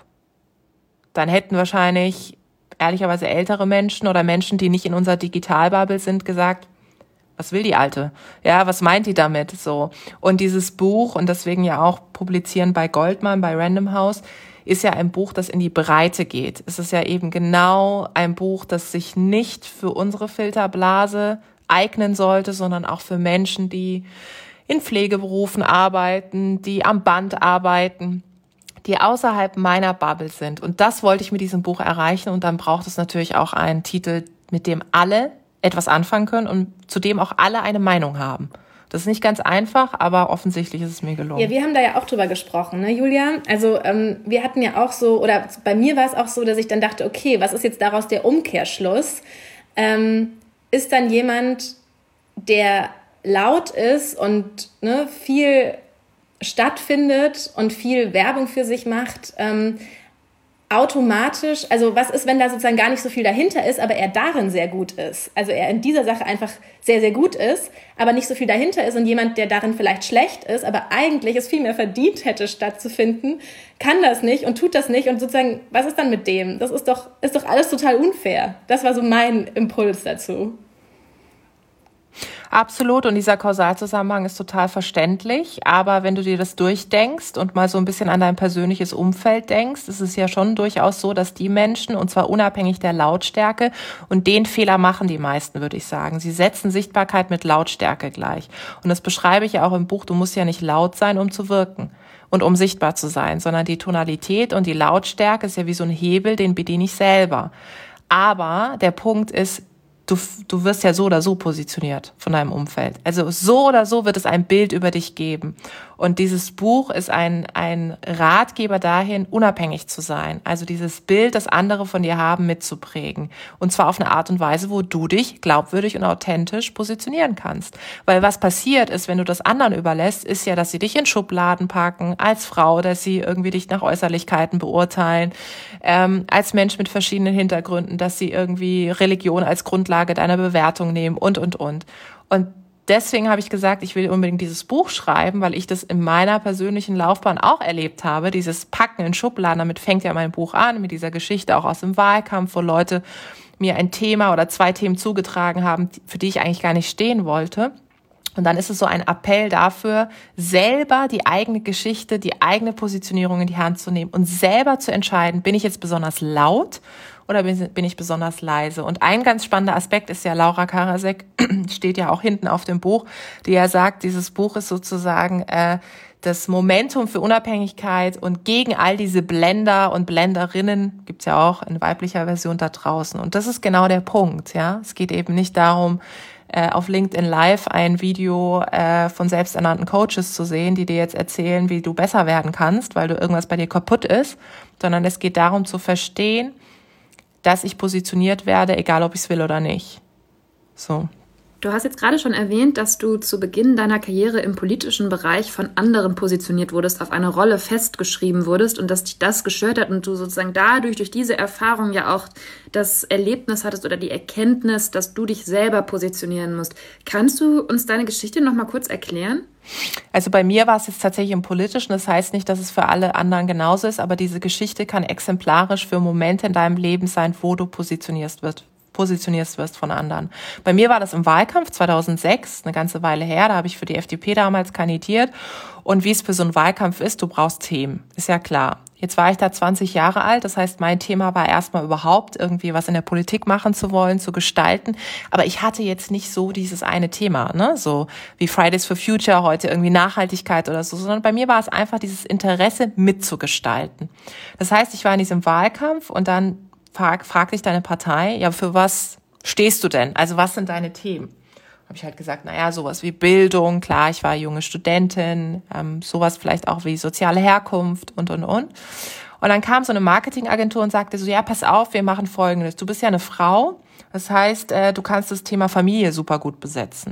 C: dann hätten wahrscheinlich ehrlicherweise ältere Menschen oder Menschen, die nicht in unserer Digitalbubble sind, gesagt, was will die Alte? Ja, was meint die damit? So. Und dieses Buch, und deswegen ja auch publizieren bei Goldman, bei Random House, ist ja ein Buch, das in die Breite geht. Es ist ja eben genau ein Buch, das sich nicht für unsere Filterblase eignen sollte, sondern auch für Menschen, die in Pflegeberufen arbeiten, die am Band arbeiten, die außerhalb meiner Bubble sind. Und das wollte ich mit diesem Buch erreichen. Und dann braucht es natürlich auch einen Titel, mit dem alle etwas anfangen können und zu dem auch alle eine Meinung haben. Das ist nicht ganz einfach, aber offensichtlich ist es mir gelungen.
B: Ja, wir haben da ja auch drüber gesprochen, ne, Julia? Also ähm, wir hatten ja auch so, oder bei mir war es auch so, dass ich dann dachte, okay, was ist jetzt daraus der Umkehrschluss? Ähm, ist dann jemand, der laut ist und ne, viel stattfindet und viel Werbung für sich macht, ähm, automatisch, also was ist, wenn da sozusagen gar nicht so viel dahinter ist, aber er darin sehr gut ist, also er in dieser Sache einfach sehr, sehr gut ist, aber nicht so viel dahinter ist, und jemand, der darin vielleicht schlecht ist, aber eigentlich es viel mehr verdient hätte stattzufinden, kann das nicht und tut das nicht, und sozusagen, was ist dann mit dem? Das ist doch, ist doch alles total unfair. Das war so mein Impuls dazu.
C: Absolut, und dieser Kausalzusammenhang ist total verständlich, aber wenn du dir das durchdenkst und mal so ein bisschen an dein persönliches Umfeld denkst, ist es ja schon durchaus so, dass die Menschen, und zwar unabhängig der Lautstärke, und den Fehler machen die meisten, würde ich sagen. Sie setzen Sichtbarkeit mit Lautstärke gleich. Und das beschreibe ich ja auch im Buch, du musst ja nicht laut sein, um zu wirken und um sichtbar zu sein, sondern die Tonalität und die Lautstärke ist ja wie so ein Hebel, den bediene ich selber. Aber der Punkt ist, Du, du wirst ja so oder so positioniert von deinem Umfeld. Also so oder so wird es ein Bild über dich geben. Und dieses Buch ist ein, ein Ratgeber dahin, unabhängig zu sein. Also dieses Bild, das andere von dir haben, mitzuprägen. Und zwar auf eine Art und Weise, wo du dich glaubwürdig und authentisch positionieren kannst. Weil was passiert ist, wenn du das anderen überlässt, ist ja, dass sie dich in Schubladen packen, als Frau, dass sie irgendwie dich nach Äußerlichkeiten beurteilen, ähm, als Mensch mit verschiedenen Hintergründen, dass sie irgendwie Religion als Grundlage deiner Bewertung nehmen und, und, und. Und deswegen habe ich gesagt, ich will unbedingt dieses Buch schreiben, weil ich das in meiner persönlichen Laufbahn auch erlebt habe, dieses Packen in Schubladen. Damit fängt ja mein Buch an, mit dieser Geschichte auch aus dem Wahlkampf, wo Leute mir ein Thema oder zwei Themen zugetragen haben, für die ich eigentlich gar nicht stehen wollte. Und dann ist es so ein Appell dafür, selber die eigene Geschichte, die eigene Positionierung in die Hand zu nehmen und selber zu entscheiden, bin ich jetzt besonders laut oder bin ich besonders leise? Und ein ganz spannender Aspekt ist ja, Laura Karasek steht ja auch hinten auf dem Buch, die ja sagt, dieses Buch ist sozusagen äh, das Momentum für Unabhängigkeit und gegen all diese Blender und Blenderinnen, gibt's ja auch in weiblicher Version da draußen. Und das ist genau der Punkt, ja. Es geht eben nicht darum, äh, auf LinkedIn Live ein Video äh, von selbsternannten Coaches zu sehen, die dir jetzt erzählen, wie du besser werden kannst, weil du irgendwas bei dir kaputt ist, sondern es geht darum zu verstehen, dass ich positioniert werde, egal ob ich es will oder nicht. So.
A: Du hast jetzt gerade schon erwähnt, dass du zu Beginn deiner Karriere im politischen Bereich von anderen positioniert wurdest, auf eine Rolle festgeschrieben wurdest und dass dich das gestört hat und du sozusagen dadurch, durch diese Erfahrung ja auch das Erlebnis hattest oder die Erkenntnis, dass du dich selber positionieren musst. Kannst du uns deine Geschichte noch mal kurz erklären?
C: Also bei mir war es jetzt tatsächlich im Politischen, das heißt nicht, dass es für alle anderen genauso ist, aber diese Geschichte kann exemplarisch für Momente in deinem Leben sein, wo du positionierst wirst. positionierst wirst von anderen. Bei mir war das im Wahlkampf zweitausendsechs, eine ganze Weile her, da habe ich für die F D P damals kandidiert und wie es für so einen Wahlkampf ist, du brauchst Themen, ist ja klar. Jetzt war ich da zwanzig Jahre alt, das heißt, mein Thema war erstmal überhaupt irgendwie was in der Politik machen zu wollen, zu gestalten. Aber ich hatte jetzt nicht so dieses eine Thema, ne, so wie Fridays for Future, heute irgendwie Nachhaltigkeit oder so, sondern bei mir war es einfach dieses Interesse mitzugestalten. Das heißt, ich war in diesem Wahlkampf und dann frag, fragte ich deine Partei, ja, für was stehst du denn? Also was sind deine Themen? Habe ich halt gesagt, naja, sowas wie Bildung, klar, ich war junge Studentin, ähm, sowas vielleicht auch wie soziale Herkunft und, und, und. Und dann kam so eine Marketingagentur und sagte so, ja, pass auf, wir machen Folgendes. Du bist ja eine Frau, das heißt, äh, du kannst das Thema Familie super gut besetzen.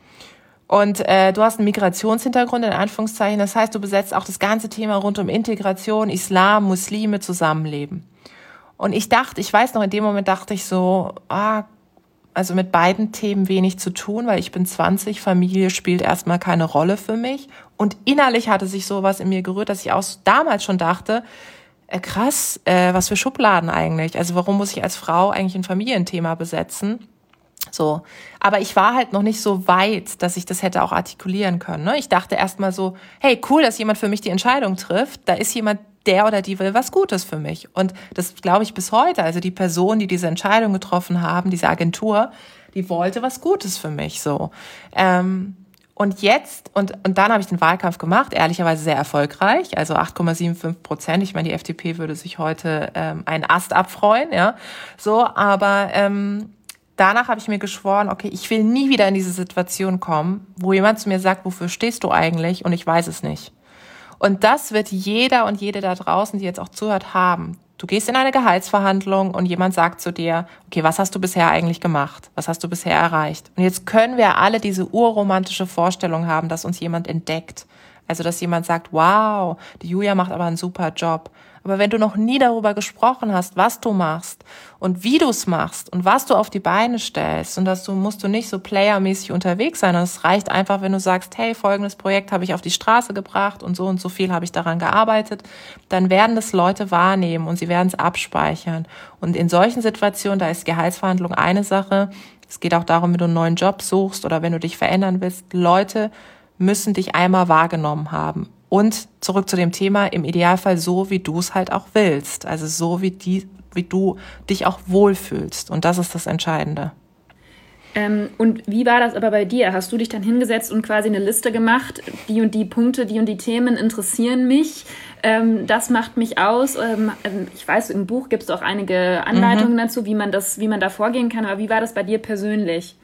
C: Und äh, du hast einen Migrationshintergrund, in Anführungszeichen, das heißt, du besetzt auch das ganze Thema rund um Integration, Islam, Muslime, Zusammenleben. Und ich dachte, ich weiß noch, in dem Moment dachte ich so, ah, also mit beiden Themen wenig zu tun, weil ich bin zwanzig, Familie spielt erstmal keine Rolle für mich. Und innerlich hatte sich sowas in mir gerührt, dass ich auch damals schon dachte, äh, krass, äh, was für Schubladen eigentlich. Also warum muss ich als Frau eigentlich ein Familienthema besetzen? So, aber ich war halt noch nicht so weit, dass ich das hätte auch artikulieren können. Ne? Ich dachte erstmal so, hey, cool, dass jemand für mich die Entscheidung trifft. Da ist jemand, der oder die will was Gutes für mich. Und das glaube ich bis heute. Also die Person, die diese Entscheidung getroffen haben, diese Agentur, die wollte was Gutes für mich. So. Ähm, und jetzt, und, und dann habe ich den Wahlkampf gemacht, ehrlicherweise sehr erfolgreich, also acht Komma fünfundsiebzig Prozent. Ich meine, die F D P würde sich heute ähm, einen Ast abfreuen, ja. So, aber ähm, danach habe ich mir geschworen, okay, ich will nie wieder in diese Situation kommen, wo jemand zu mir sagt, wofür stehst du eigentlich? Und ich weiß es nicht. Und das wird jeder und jede da draußen, die jetzt auch zuhört, haben. Du gehst in eine Gehaltsverhandlung und jemand sagt zu dir, okay, was hast du bisher eigentlich gemacht? Was hast du bisher erreicht? Und jetzt können wir alle diese urromantische Vorstellung haben, dass uns jemand entdeckt. Also, dass jemand sagt, wow, die Julia macht aber einen super Job. Aber wenn du noch nie darüber gesprochen hast, was du machst und wie du es machst und was du auf die Beine stellst, und dass du musst du nicht so playermäßig unterwegs sein, und es reicht einfach, wenn du sagst, hey, folgendes Projekt habe ich auf die Straße gebracht und so und so viel habe ich daran gearbeitet, dann werden das Leute wahrnehmen und sie werden es abspeichern. Und in solchen Situationen, da ist Gehaltsverhandlung eine Sache, es geht auch darum, wenn du einen neuen Job suchst oder wenn du dich verändern willst, Leute müssen dich einmal wahrgenommen haben. Und zurück zu dem Thema, im Idealfall so, wie du es halt auch willst. Also so, wie die, wie du dich auch wohlfühlst. Und das ist das Entscheidende.
A: Ähm, und wie war das aber bei dir? Hast du dich dann hingesetzt und quasi eine Liste gemacht? Die und die Punkte, die und die Themen interessieren mich. Ähm, das macht mich aus. Ähm, ich weiß, im Buch gibt es auch einige Anleitungen mhm. dazu, wie man das, wie man da vorgehen kann. Aber wie war das bei dir persönlich?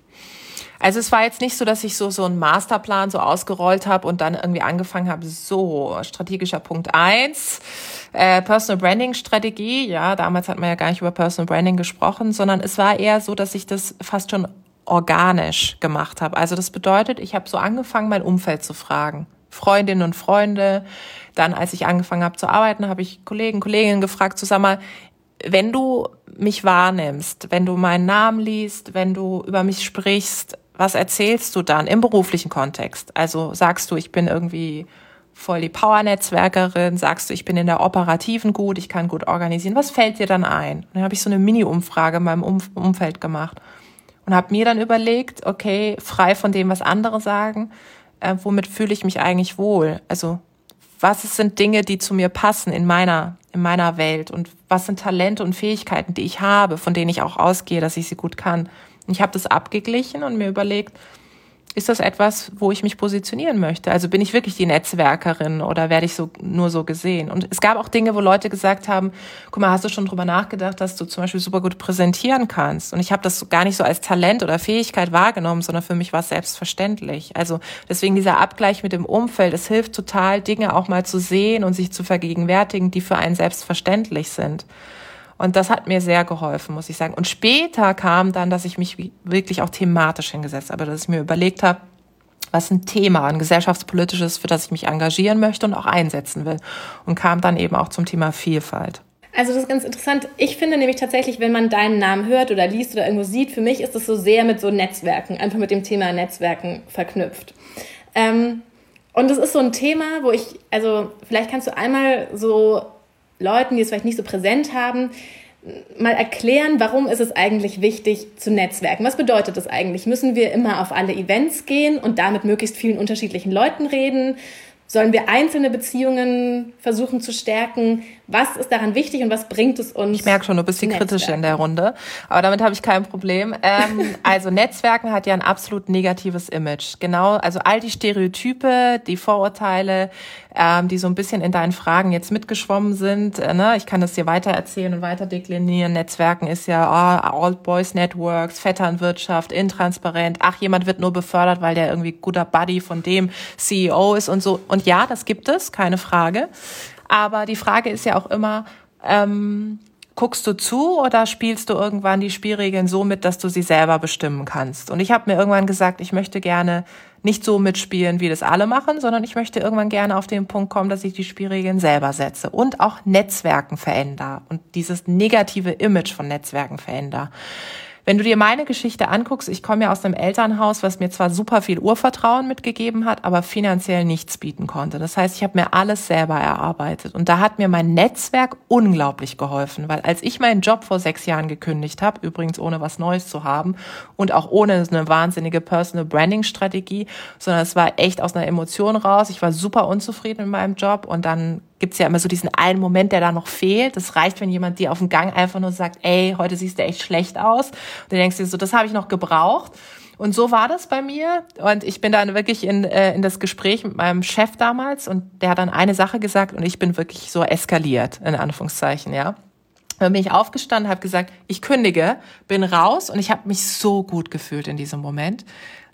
C: Also es war jetzt nicht so, dass ich so so einen Masterplan so ausgerollt habe und dann irgendwie angefangen habe, so strategischer Punkt eins, äh, Personal Branding Strategie. Ja, damals hat man ja gar nicht über Personal Branding gesprochen, sondern es war eher so, dass ich das fast schon organisch gemacht habe. Also das bedeutet, ich habe so angefangen, mein Umfeld zu fragen. Freundinnen und Freunde. Dann, als ich angefangen habe zu arbeiten, habe ich Kollegen, Kolleginnen gefragt, so, sag mal, wenn du mich wahrnimmst, wenn du meinen Namen liest, wenn du über mich sprichst, was erzählst du dann im beruflichen Kontext? Also sagst du, ich bin irgendwie voll die Power-Netzwerkerin, sagst du, ich bin in der Operativen gut, ich kann gut organisieren. Was fällt dir dann ein? Und dann habe ich so eine Mini-Umfrage in meinem um- Umfeld gemacht und habe mir dann überlegt, okay, frei von dem, was andere sagen, äh, womit fühle ich mich eigentlich wohl? Also was sind Dinge, die zu mir passen in meiner, in meiner Welt? Und was sind Talente und Fähigkeiten, die ich habe, von denen ich auch ausgehe, dass ich sie gut kann? Und ich habe das abgeglichen und mir überlegt, ist das etwas, wo ich mich positionieren möchte? Also bin ich wirklich die Netzwerkerin oder werde ich so nur so gesehen? Und es gab auch Dinge, wo Leute gesagt haben, guck mal, hast du schon drüber nachgedacht, dass du zum Beispiel super gut präsentieren kannst? Und ich habe das gar nicht so als Talent oder Fähigkeit wahrgenommen, sondern für mich war es selbstverständlich. Also deswegen dieser Abgleich mit dem Umfeld, es hilft total, Dinge auch mal zu sehen und sich zu vergegenwärtigen, die für einen selbstverständlich sind. Und das hat mir sehr geholfen, muss ich sagen. Und später kam dann, dass ich mich wirklich auch thematisch hingesetzt habe, dass ich mir überlegt habe, was ein Thema, ein gesellschaftspolitisches, für das ich mich engagieren möchte und auch einsetzen will. Und kam dann eben auch zum Thema Vielfalt.
B: Also das ist ganz interessant. Ich finde nämlich tatsächlich, wenn man deinen Namen hört oder liest oder irgendwo sieht, für mich ist das so sehr mit so Netzwerken, einfach mit dem Thema Netzwerken verknüpft. Ähm, und das ist so ein Thema, wo ich, also vielleicht kannst du einmal so Leuten, die es vielleicht nicht so präsent haben, mal erklären, warum ist es eigentlich wichtig zu netzwerken? Was bedeutet das eigentlich? Müssen wir immer auf alle Events gehen und da mit möglichst vielen unterschiedlichen Leuten reden? Sollen wir einzelne Beziehungen versuchen zu stärken? Was ist daran wichtig und was bringt es uns?
C: Ich merke schon, du bist die Kritische in der Runde, aber damit habe ich kein Problem. Ähm, also Netzwerken hat ja ein absolut negatives Image. Genau, also all die Stereotype, die Vorurteile, ähm, die so ein bisschen in deinen Fragen jetzt mitgeschwommen sind. Äh, ne? Ich kann das dir weiter erzählen und weiter deklinieren. Netzwerken ist ja oh, Old Boys Networks, Vetternwirtschaft, intransparent. Ach, jemand wird nur befördert, weil der irgendwie guter Buddy von dem C E O ist und so. Und ja, das gibt es, keine Frage. Aber die Frage ist ja auch immer, ähm, guckst du zu oder spielst du irgendwann die Spielregeln so mit, dass du sie selber bestimmen kannst? Und ich habe mir irgendwann gesagt, ich möchte gerne nicht so mitspielen, wie das alle machen, sondern ich möchte irgendwann gerne auf den Punkt kommen, dass ich die Spielregeln selber setze und auch Netzwerken verändere und dieses negative Image von Netzwerken verändere. Wenn du dir meine Geschichte anguckst, ich komme ja aus einem Elternhaus, was mir zwar super viel Urvertrauen mitgegeben hat, aber finanziell nichts bieten konnte. Das heißt, ich habe mir alles selber erarbeitet. Und da hat mir mein Netzwerk unglaublich geholfen, weil als ich meinen Job vor sechs Jahren gekündigt habe, übrigens ohne was Neues zu haben und auch ohne eine wahnsinnige Personal Branding Strategie, sondern es war echt aus einer Emotion raus. Ich war super unzufrieden mit meinem Job und dann gibt's ja immer so diesen einen Moment, der da noch fehlt. Das reicht, wenn jemand dir auf dem Gang einfach nur sagt, ey, heute siehst du echt schlecht aus. Und du denkst dir so, das habe ich noch gebraucht. Und so war das bei mir. Und ich bin dann wirklich in, äh, in das Gespräch mit meinem Chef damals und der hat dann eine Sache gesagt und ich bin wirklich so eskaliert, in Anführungszeichen, ja. Dann bin ich aufgestanden, habe gesagt, ich kündige, bin raus und ich habe mich so gut gefühlt in diesem Moment.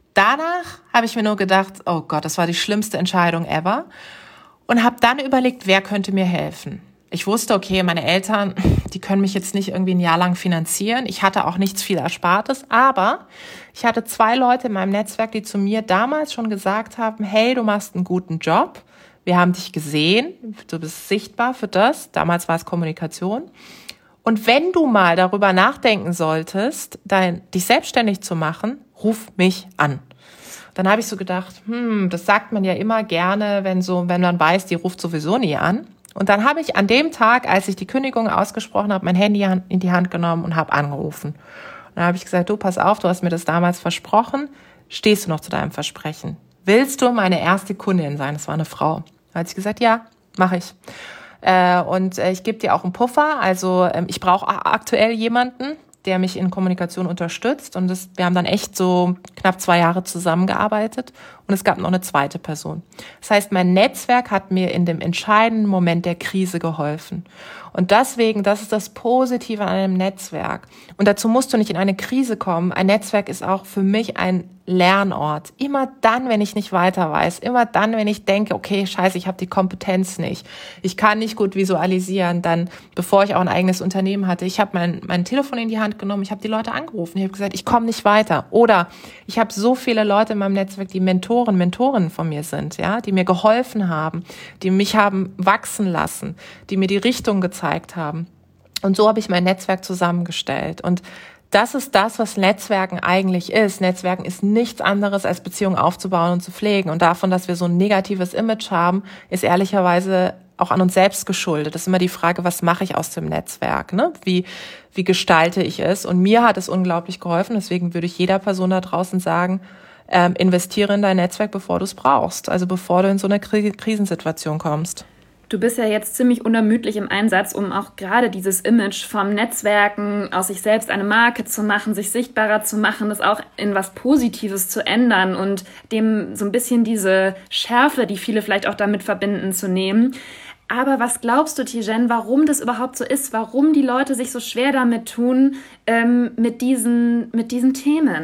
C: Danach habe ich mir nur gedacht, oh Gott, das war die schlimmste Entscheidung ever. Und habe dann überlegt, wer könnte mir helfen. Ich wusste, okay, meine Eltern, die können mich jetzt nicht irgendwie ein Jahr lang finanzieren. Ich hatte auch nichts viel Erspartes, aber ich hatte zwei Leute in meinem Netzwerk, die zu mir damals schon gesagt haben, hey, du machst einen guten Job. Wir haben dich gesehen, du bist sichtbar für das. Damals war es Kommunikation. Und wenn du mal darüber nachdenken solltest, dein, dich selbstständig zu machen, ruf mich an. Dann habe ich so gedacht, hm, das sagt man ja immer gerne, wenn so, wenn man weiß, die ruft sowieso nie an. Und dann habe ich an dem Tag, als ich die Kündigung ausgesprochen habe, mein Handy in die Hand genommen und habe angerufen. Und dann habe ich gesagt, du, pass auf, du hast mir das damals versprochen. Stehst du noch zu deinem Versprechen? Willst du meine erste Kundin sein? Das war eine Frau. Da hat sie gesagt, ja, mache ich. Äh, und äh, ich gebe dir auch einen Puffer. Also ähm, ich brauche aktuell jemanden, der mich in Kommunikation unterstützt. Und das, wir haben dann echt so knapp zwei Jahre zusammengearbeitet. Und es gab noch eine zweite Person. Das heißt, mein Netzwerk hat mir in dem entscheidenden Moment der Krise geholfen. Und deswegen, das ist das Positive an einem Netzwerk. Und dazu musst du nicht in eine Krise kommen. Ein Netzwerk ist auch für mich ein Lernort. Immer dann, wenn ich nicht weiter weiß, immer dann, wenn ich denke, okay, scheiße, ich habe die Kompetenz nicht, ich kann nicht gut visualisieren, dann, bevor ich auch ein eigenes Unternehmen hatte, ich habe mein, mein Telefon in die Hand genommen, ich habe die Leute angerufen, ich habe gesagt, ich komme nicht weiter. Oder ich habe so viele Leute in meinem Netzwerk, die Mentoren, Mentorinnen von mir sind, ja, die mir geholfen haben, die mich haben wachsen lassen, die mir die Richtung gezeigt haben. Und so habe ich mein Netzwerk zusammengestellt. Und das ist das, was Netzwerken eigentlich ist. Netzwerken ist nichts anderes, als Beziehungen aufzubauen und zu pflegen. Und davon, dass wir so ein negatives Image haben, ist ehrlicherweise auch an uns selbst geschuldet. Das ist immer die Frage, was mache ich aus dem Netzwerk? Ne? Wie, wie gestalte ich es? Und mir hat es unglaublich geholfen. Deswegen würde ich jeder Person da draußen sagen, ähm, investiere in dein Netzwerk, bevor du es brauchst. Also bevor du in so eine Krisensituation kommst.
A: Du bist ja jetzt ziemlich unermüdlich im Einsatz, um auch gerade dieses Image vom Netzwerken, aus sich selbst eine Marke zu machen, sich sichtbarer zu machen, das auch in was Positives zu ändern und dem so ein bisschen diese Schärfe, die viele vielleicht auch damit verbinden, zu nehmen. Aber was glaubst du, Tijen, warum das überhaupt so ist? Warum die Leute sich so schwer damit tun, ähm, mit diesen, mit diesen Themen?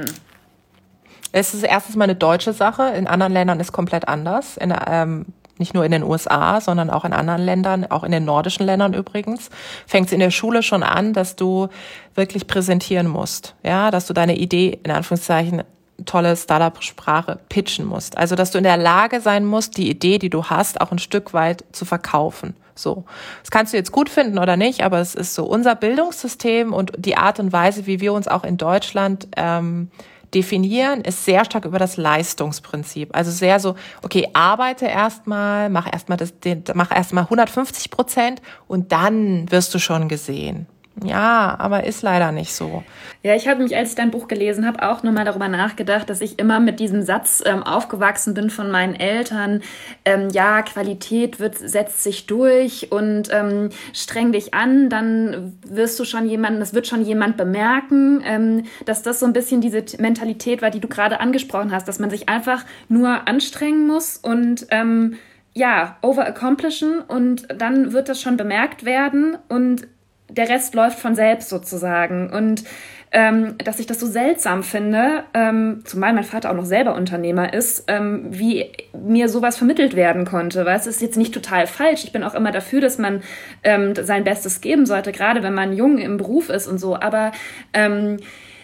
C: Es ist erstens mal eine deutsche Sache. In anderen Ländern ist es komplett anders. In, ähm Nicht nur in den U S A, sondern auch in anderen Ländern, auch in den nordischen Ländern übrigens, fängt es in der Schule schon an, dass du wirklich präsentieren musst, ja, dass du deine Idee, in Anführungszeichen, tolle Startup-Sprache pitchen musst. Also, dass du in der Lage sein musst, die Idee, die du hast, auch ein Stück weit zu verkaufen. So. Das kannst du jetzt gut finden oder nicht, aber es ist so unser Bildungssystem und die Art und Weise, wie wir uns auch in Deutschland ähm, definieren, ist sehr stark über das Leistungsprinzip. Also sehr so, okay, arbeite erstmal, mach erstmal das, den, mach erstmal hundertfünfzig Prozent und dann wirst du schon gesehen. Ja, aber ist leider nicht so.
A: Ja, ich habe mich, als ich dein Buch gelesen habe, auch nochmal darüber nachgedacht, dass ich immer mit diesem Satz ähm, aufgewachsen bin von meinen Eltern, ähm, ja, Qualität wird, setzt sich durch und ähm, streng dich an, dann wirst du schon jemanden, das wird schon jemand bemerken, ähm, dass das so ein bisschen diese Mentalität war, die du gerade angesprochen hast, dass man sich einfach nur anstrengen muss und ähm, ja, over-accomplishen und dann wird das schon bemerkt werden und der Rest läuft von selbst sozusagen. Und ähm, dass ich das so seltsam finde, ähm, zumal mein Vater auch noch selber Unternehmer ist, ähm, wie mir sowas vermittelt werden konnte. Weil es ist jetzt nicht total falsch. Ich bin auch immer dafür, dass man ähm, sein Bestes geben sollte, gerade wenn man jung im Beruf ist und so. Aber ähm,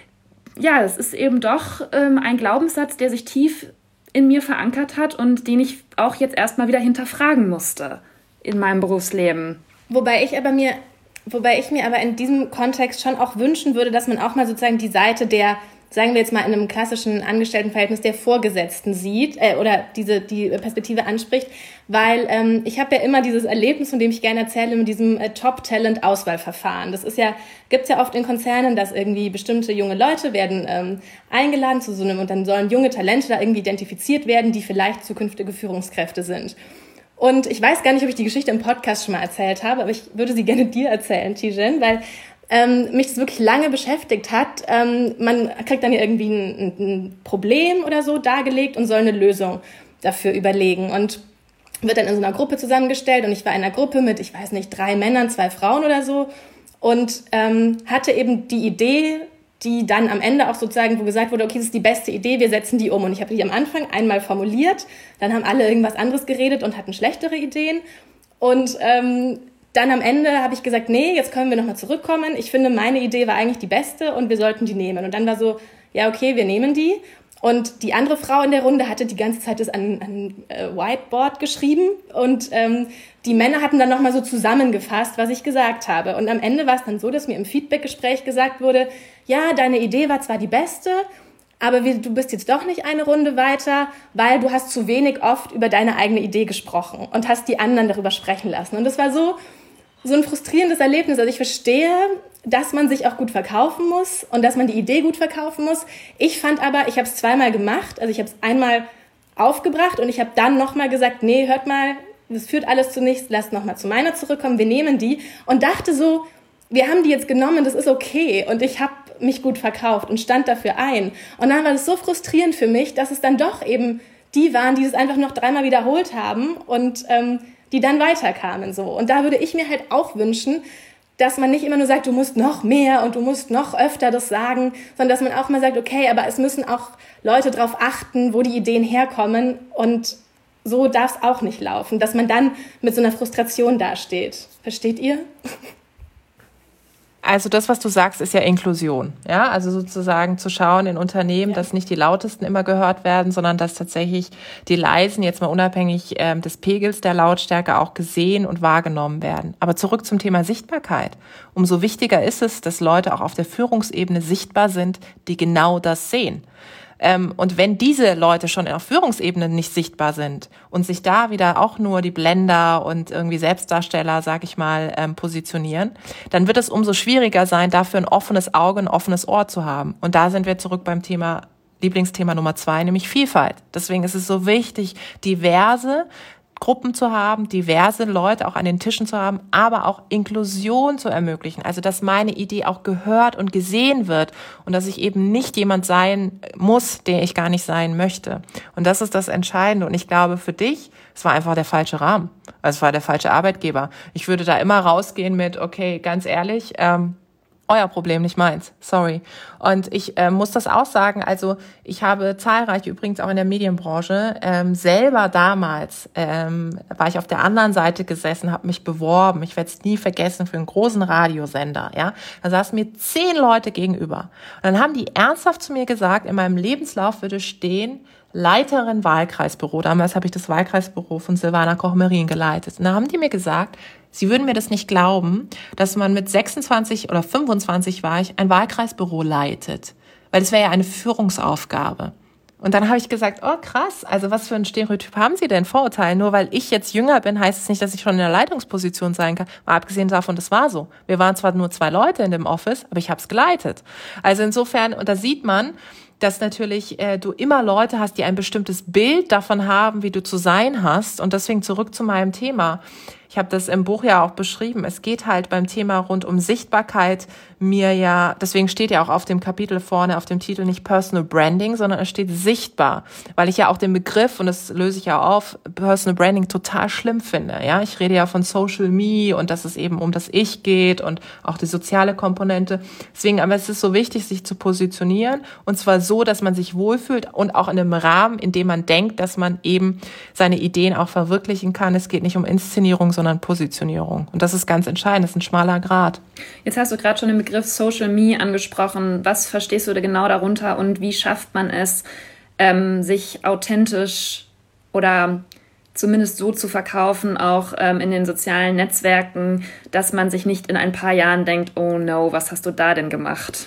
A: ja, es ist eben doch ähm, ein Glaubenssatz, der sich tief in mir verankert hat und den ich auch jetzt erstmal wieder hinterfragen musste in meinem Berufsleben.
B: Wobei ich aber mir Wobei ich mir aber in diesem Kontext schon auch wünschen würde, dass man auch mal sozusagen die Seite der, sagen wir jetzt mal in einem klassischen Angestelltenverhältnis, der Vorgesetzten sieht äh, oder diese die Perspektive anspricht, weil ähm, ich habe ja immer dieses Erlebnis, von dem ich gerne erzähle, mit diesem äh, Top-Talent-Auswahlverfahren. Das ist ja, gibt's ja oft in Konzernen, dass irgendwie bestimmte junge Leute werden ähm, eingeladen zu so einem, und dann sollen junge Talente da irgendwie identifiziert werden, die vielleicht zukünftige Führungskräfte sind. Und ich weiß gar nicht, ob ich die Geschichte im Podcast schon mal erzählt habe, aber ich würde sie gerne dir erzählen, Tijen, weil ähm, mich das wirklich lange beschäftigt hat. Ähm, man kriegt dann ja irgendwie ein, ein Problem oder so dargelegt und soll eine Lösung dafür überlegen und wird dann in so einer Gruppe zusammengestellt. Und ich war in einer Gruppe mit, ich weiß nicht, drei Männern, zwei Frauen oder so und ähm, hatte eben die Idee, die dann am Ende auch sozusagen, wo gesagt wurde, okay, das ist die beste Idee, wir setzen die um. Und ich habe die am Anfang einmal formuliert, dann haben alle irgendwas anderes geredet und hatten schlechtere Ideen. Und ähm, dann am Ende habe ich gesagt, nee, jetzt können wir nochmal zurückkommen. Ich finde, meine Idee war eigentlich die beste und wir sollten die nehmen. Und dann war so, ja, okay, wir nehmen die. Und die andere Frau in der Runde hatte die ganze Zeit das an, an äh, Whiteboard geschrieben und ähm, die Männer hatten dann nochmal so zusammengefasst, was ich gesagt habe. Und am Ende war es dann so, dass mir im Feedbackgespräch gesagt wurde, ja, deine Idee war zwar die beste, aber wir, du bist jetzt doch nicht eine Runde weiter, weil du hast zu wenig oft über deine eigene Idee gesprochen und hast die anderen darüber sprechen lassen. Und das war so, so ein frustrierendes Erlebnis. Also ich verstehe, dass man sich auch gut verkaufen muss und dass man die Idee gut verkaufen muss. Ich fand aber, ich habe es zweimal gemacht, also ich habe es einmal aufgebracht und ich habe dann nochmal gesagt, nee, hört mal, das führt alles zu nichts, lasst nochmal zu meiner zurückkommen, wir nehmen die. Und dachte so, wir haben die jetzt genommen, das ist okay. Und ich habe mich gut verkauft und stand dafür ein. Und dann war das so frustrierend für mich, dass es dann doch eben die waren, die es einfach noch dreimal wiederholt haben und ähm, die dann weiterkamen. So. Und da würde ich mir halt auch wünschen, dass man nicht immer nur sagt, du musst noch mehr und du musst noch öfter das sagen, sondern dass man auch mal sagt, okay, aber es müssen auch Leute darauf achten, wo die Ideen herkommen und so darf es auch nicht laufen, dass man dann mit so einer Frustration dasteht. Versteht ihr?
C: Also das, was du sagst, ist ja Inklusion. Ja, also sozusagen zu schauen in Unternehmen, ja, dass nicht die Lautesten immer gehört werden, sondern dass tatsächlich die Leisen jetzt mal unabhängig ähm, des Pegels der Lautstärke auch gesehen und wahrgenommen werden. Aber zurück zum Thema Sichtbarkeit. Umso wichtiger ist es, dass Leute auch auf der Führungsebene sichtbar sind, die genau das sehen. Ähm, und wenn diese Leute schon auf Führungsebene nicht sichtbar sind und sich da wieder auch nur die Blender und irgendwie Selbstdarsteller, sag ich mal, ähm, positionieren, dann wird es umso schwieriger sein, dafür ein offenes Auge, ein offenes Ohr zu haben. Und da sind wir zurück beim Thema, Lieblingsthema Nummer zwei, nämlich Vielfalt. Deswegen ist es so wichtig, diverse Gruppen zu haben, diverse Leute auch an den Tischen zu haben, aber auch Inklusion zu ermöglichen. Also, dass meine Idee auch gehört und gesehen wird und dass ich eben nicht jemand sein muss, der ich gar nicht sein möchte. Und das ist das Entscheidende. Und ich glaube, für dich, es war einfach der falsche Rahmen. Also, es war der falsche Arbeitgeber. Ich würde da immer rausgehen mit, okay, ganz ehrlich, ähm, euer Problem, nicht meins. Sorry. Und ich äh, muss das auch sagen, also ich habe zahlreich, übrigens auch in der Medienbranche, ähm, selber damals ähm, war ich auf der anderen Seite gesessen, habe mich beworben. Ich werde es nie vergessen, für einen großen Radiosender. Ja, da saßen mir zehn Leute gegenüber. Und dann haben die ernsthaft zu mir gesagt, in meinem Lebenslauf würde stehen, Leiterin Wahlkreisbüro. Damals habe ich das Wahlkreisbüro von Silvana Koch-Merin geleitet. Und da haben die mir gesagt, sie würden mir das nicht glauben, dass man mit sechsundzwanzig oder fünfundzwanzig war ich, ein Wahlkreisbüro leitet. Weil das wäre ja eine Führungsaufgabe. Und dann habe ich gesagt, oh krass, also was für ein Stereotyp haben Sie denn, Vorurteile? Nur weil ich jetzt jünger bin, heißt es nicht, dass ich schon in der Leitungsposition sein kann. Mal abgesehen davon, das war so. Wir waren zwar nur zwei Leute in dem Office, aber ich habe es geleitet. Also insofern, und da sieht man, dass natürlich äh, du immer Leute hast, die ein bestimmtes Bild davon haben, wie du zu sein hast. Und deswegen zurück zu meinem Thema. Ich habe das im Buch ja auch beschrieben. Es geht halt beim Thema rund um Sichtbarkeit mir ja, deswegen steht ja auch auf dem Kapitel vorne, auf dem Titel nicht Personal Branding, sondern es steht sichtbar, weil ich ja auch den Begriff, und das löse ich ja auf, Personal Branding total schlimm finde. Ja, ich rede ja von Social Me und dass es eben um das Ich geht und auch die soziale Komponente. Deswegen, aber es ist so wichtig, sich zu positionieren, und zwar so, dass man sich wohlfühlt und auch in einem Rahmen, in dem man denkt, dass man eben seine Ideen auch verwirklichen kann. Es geht nicht um Inszenierung, sondern Positionierung. Und das ist ganz entscheidend, das ist ein schmaler Grat.
A: Jetzt hast du gerade schon den Begriff Social Me angesprochen. Was verstehst du da genau darunter und wie schafft man es, ähm, sich authentisch oder zumindest so zu verkaufen, auch ähm, in den sozialen Netzwerken, dass man sich nicht in ein paar Jahren denkt, oh no, was hast du da denn gemacht?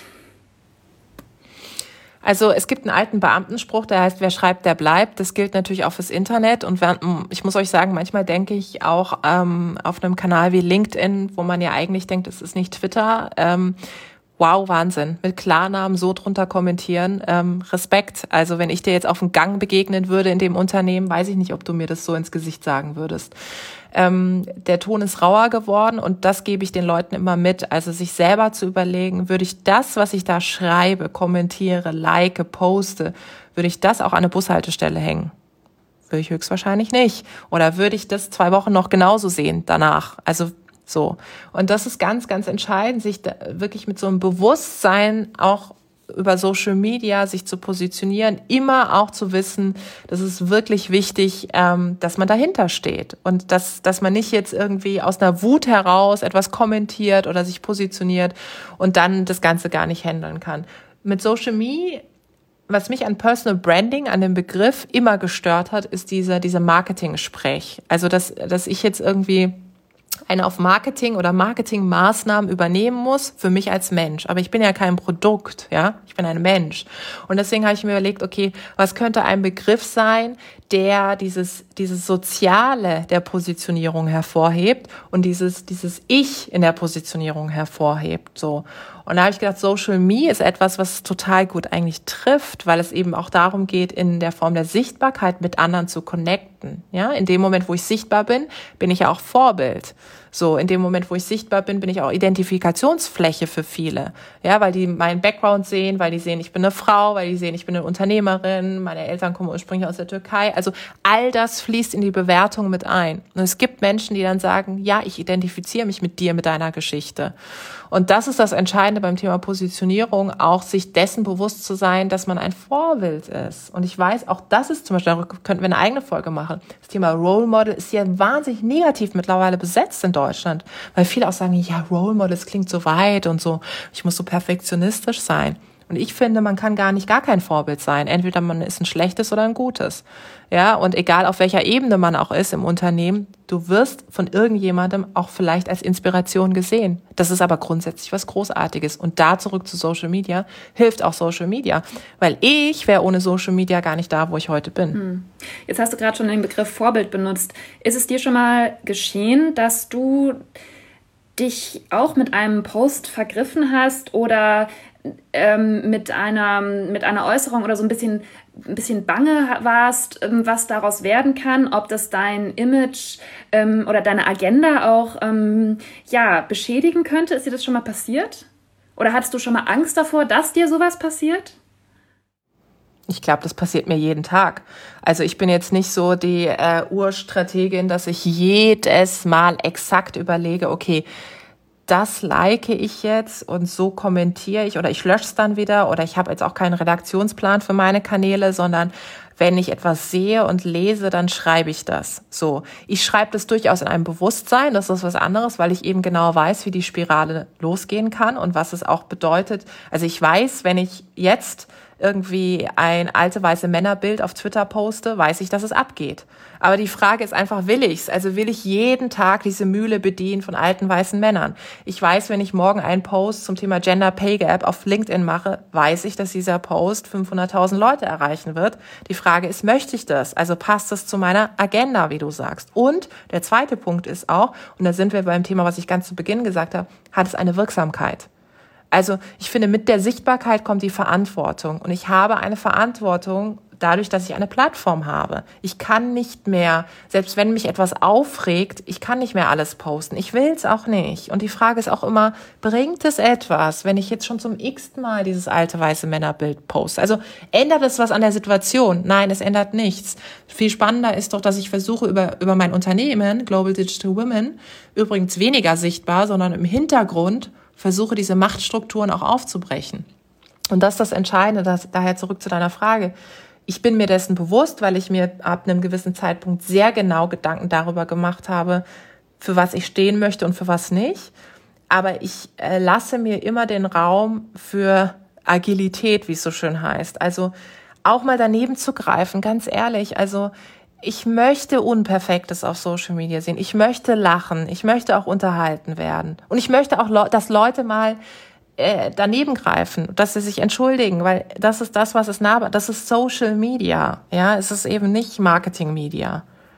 C: Also es gibt einen alten Beamtenspruch, der heißt, wer schreibt, der bleibt. Das gilt natürlich auch fürs Internet. Und ich muss euch sagen, manchmal denke ich auch ähm, auf einem Kanal wie LinkedIn, wo man ja eigentlich denkt, es ist nicht Twitter, ähm, wow, Wahnsinn, mit Klarnamen so drunter kommentieren, ähm, Respekt. Also wenn ich dir jetzt auf dem Gang begegnen würde in dem Unternehmen, weiß ich nicht, ob du mir das so ins Gesicht sagen würdest. Ähm, der Ton ist rauer geworden, und das gebe ich den Leuten immer mit. Also sich selber zu überlegen, würde ich das, was ich da schreibe, kommentiere, like, poste, würde ich das auch an eine Bushaltestelle hängen? Würde ich höchstwahrscheinlich nicht. Oder würde ich das zwei Wochen noch genauso sehen danach? Also so. Und das ist ganz, ganz entscheidend, sich da wirklich mit so einem Bewusstsein auch über Social Media sich zu positionieren, immer auch zu wissen, das ist wirklich wichtig, ähm, dass man dahinter steht und dass, dass man nicht jetzt irgendwie aus einer Wut heraus etwas kommentiert oder sich positioniert und dann das Ganze gar nicht handeln kann. Mit Social Media, was mich an Personal Branding, an dem Begriff immer gestört hat, ist dieser, dieser Marketing-Sprech. Also, dass, dass ich jetzt irgendwie eine auf Marketing oder Marketingmaßnahmen übernehmen muss für mich als Mensch. Aber ich bin ja kein Produkt, ja, ich bin ein Mensch. Und deswegen habe ich mir überlegt, okay, was könnte ein Begriff sein, der dieses, dieses Soziale der Positionierung hervorhebt und dieses, dieses Ich in der Positionierung hervorhebt, so. Und da habe ich gedacht, Social Me ist etwas, was total gut eigentlich trifft, weil es eben auch darum geht, in der Form der Sichtbarkeit mit anderen zu connecten. Ja, in dem Moment, wo ich sichtbar bin, bin ich ja auch Vorbild. So, in dem Moment, wo ich sichtbar bin, bin ich auch Identifikationsfläche für viele. Ja, weil die meinen Background sehen, weil die sehen, ich bin eine Frau, weil die sehen, ich bin eine Unternehmerin, meine Eltern kommen ursprünglich aus der Türkei. Also all das fließt in die Bewertung mit ein. Und es gibt Menschen, die dann sagen, ja, ich identifiziere mich mit dir, mit deiner Geschichte. Und das ist das Entscheidende beim Thema Positionierung, auch sich dessen bewusst zu sein, dass man ein Vorbild ist. Und ich weiß, auch das ist zum Beispiel, darüber könnten wir eine eigene Folge machen. Das Thema Role Model ist ja wahnsinnig negativ mittlerweile besetzt in Deutschland, weil viele auch sagen, ja, Role Model, das klingt so weit und so, ich muss so perfektionistisch sein. Und ich finde, man kann gar nicht gar kein Vorbild sein. Entweder man ist ein schlechtes oder ein gutes. Ja, und egal auf welcher Ebene man auch ist im Unternehmen, du wirst von irgendjemandem auch vielleicht als Inspiration gesehen. Das ist aber grundsätzlich was Großartiges. Und da zurück zu Social Media, hilft auch Social Media. Weil ich wäre ohne Social Media gar nicht da, wo ich heute bin.
A: Hm. Jetzt hast du gerade schon den Begriff Vorbild benutzt. Ist es dir schon mal geschehen, dass du dich auch mit einem Post vergriffen hast oder ähm, mit einer, mit einer Äußerung oder so ein bisschen, ein bisschen bange warst, ähm, was daraus werden kann, ob das dein Image ähm, oder deine Agenda auch ähm, ja, beschädigen könnte? Ist dir das schon mal passiert? Oder hattest du schon mal Angst davor, dass dir sowas passiert?
C: Ich glaube, das passiert mir jeden Tag. Also ich bin jetzt nicht so die äh, Urstrategin, dass ich jedes Mal exakt überlege, okay, das like ich jetzt und so kommentiere ich oder ich lösche es dann wieder oder ich habe jetzt auch keinen Redaktionsplan für meine Kanäle, sondern wenn ich etwas sehe und lese, dann schreibe ich das. So, ich schreibe das durchaus in einem Bewusstsein, das ist was anderes, weil ich eben genau weiß, wie die Spirale losgehen kann und was es auch bedeutet. Also ich weiß, wenn ich jetzt irgendwie ein alte weiße Männerbild auf Twitter poste, weiß ich, dass es abgeht. Aber die Frage ist einfach, will ich's? Also will ich jeden Tag diese Mühle bedienen von alten weißen Männern? Ich weiß, wenn ich morgen einen Post zum Thema Gender Pay Gap auf LinkedIn mache, weiß ich, dass dieser Post fünfhunderttausend Leute erreichen wird. Die Frage ist, möchte ich das? Also passt das zu meiner Agenda, wie du sagst? Und der zweite Punkt ist auch, und da sind wir beim Thema, was ich ganz zu Beginn gesagt habe, hat es eine Wirksamkeit? Also ich finde, mit der Sichtbarkeit kommt die Verantwortung. Und ich habe eine Verantwortung dadurch, dass ich eine Plattform habe. Ich kann nicht mehr, selbst wenn mich etwas aufregt, ich kann nicht mehr alles posten. Ich will es auch nicht. Und die Frage ist auch immer, bringt es etwas, wenn ich jetzt schon zum x-ten Mal dieses alte weiße Männerbild poste? Also ändert es was an der Situation? Nein, es ändert nichts. Viel spannender ist doch, dass ich versuche, über, über mein Unternehmen, Global Digital Women, übrigens weniger sichtbar, sondern im Hintergrund, versuche diese Machtstrukturen auch aufzubrechen. Und das ist das Entscheidende, das, daher zurück zu deiner Frage. Ich bin mir dessen bewusst, weil ich mir ab einem gewissen Zeitpunkt sehr genau Gedanken darüber gemacht habe, für was ich stehen möchte und für was nicht. Aber ich äh, lasse mir immer den Raum für Agilität, wie es so schön heißt. Also auch mal daneben zu greifen, ganz ehrlich. Also ich möchte Unperfektes auf Social Media sehen. Ich möchte lachen. Ich möchte auch unterhalten werden. Und ich möchte auch, dass Leute mal äh, daneben greifen, dass sie sich entschuldigen, weil das ist das, was es nah, das ist Social Media. Ja, es ist eben nicht Marketing Media.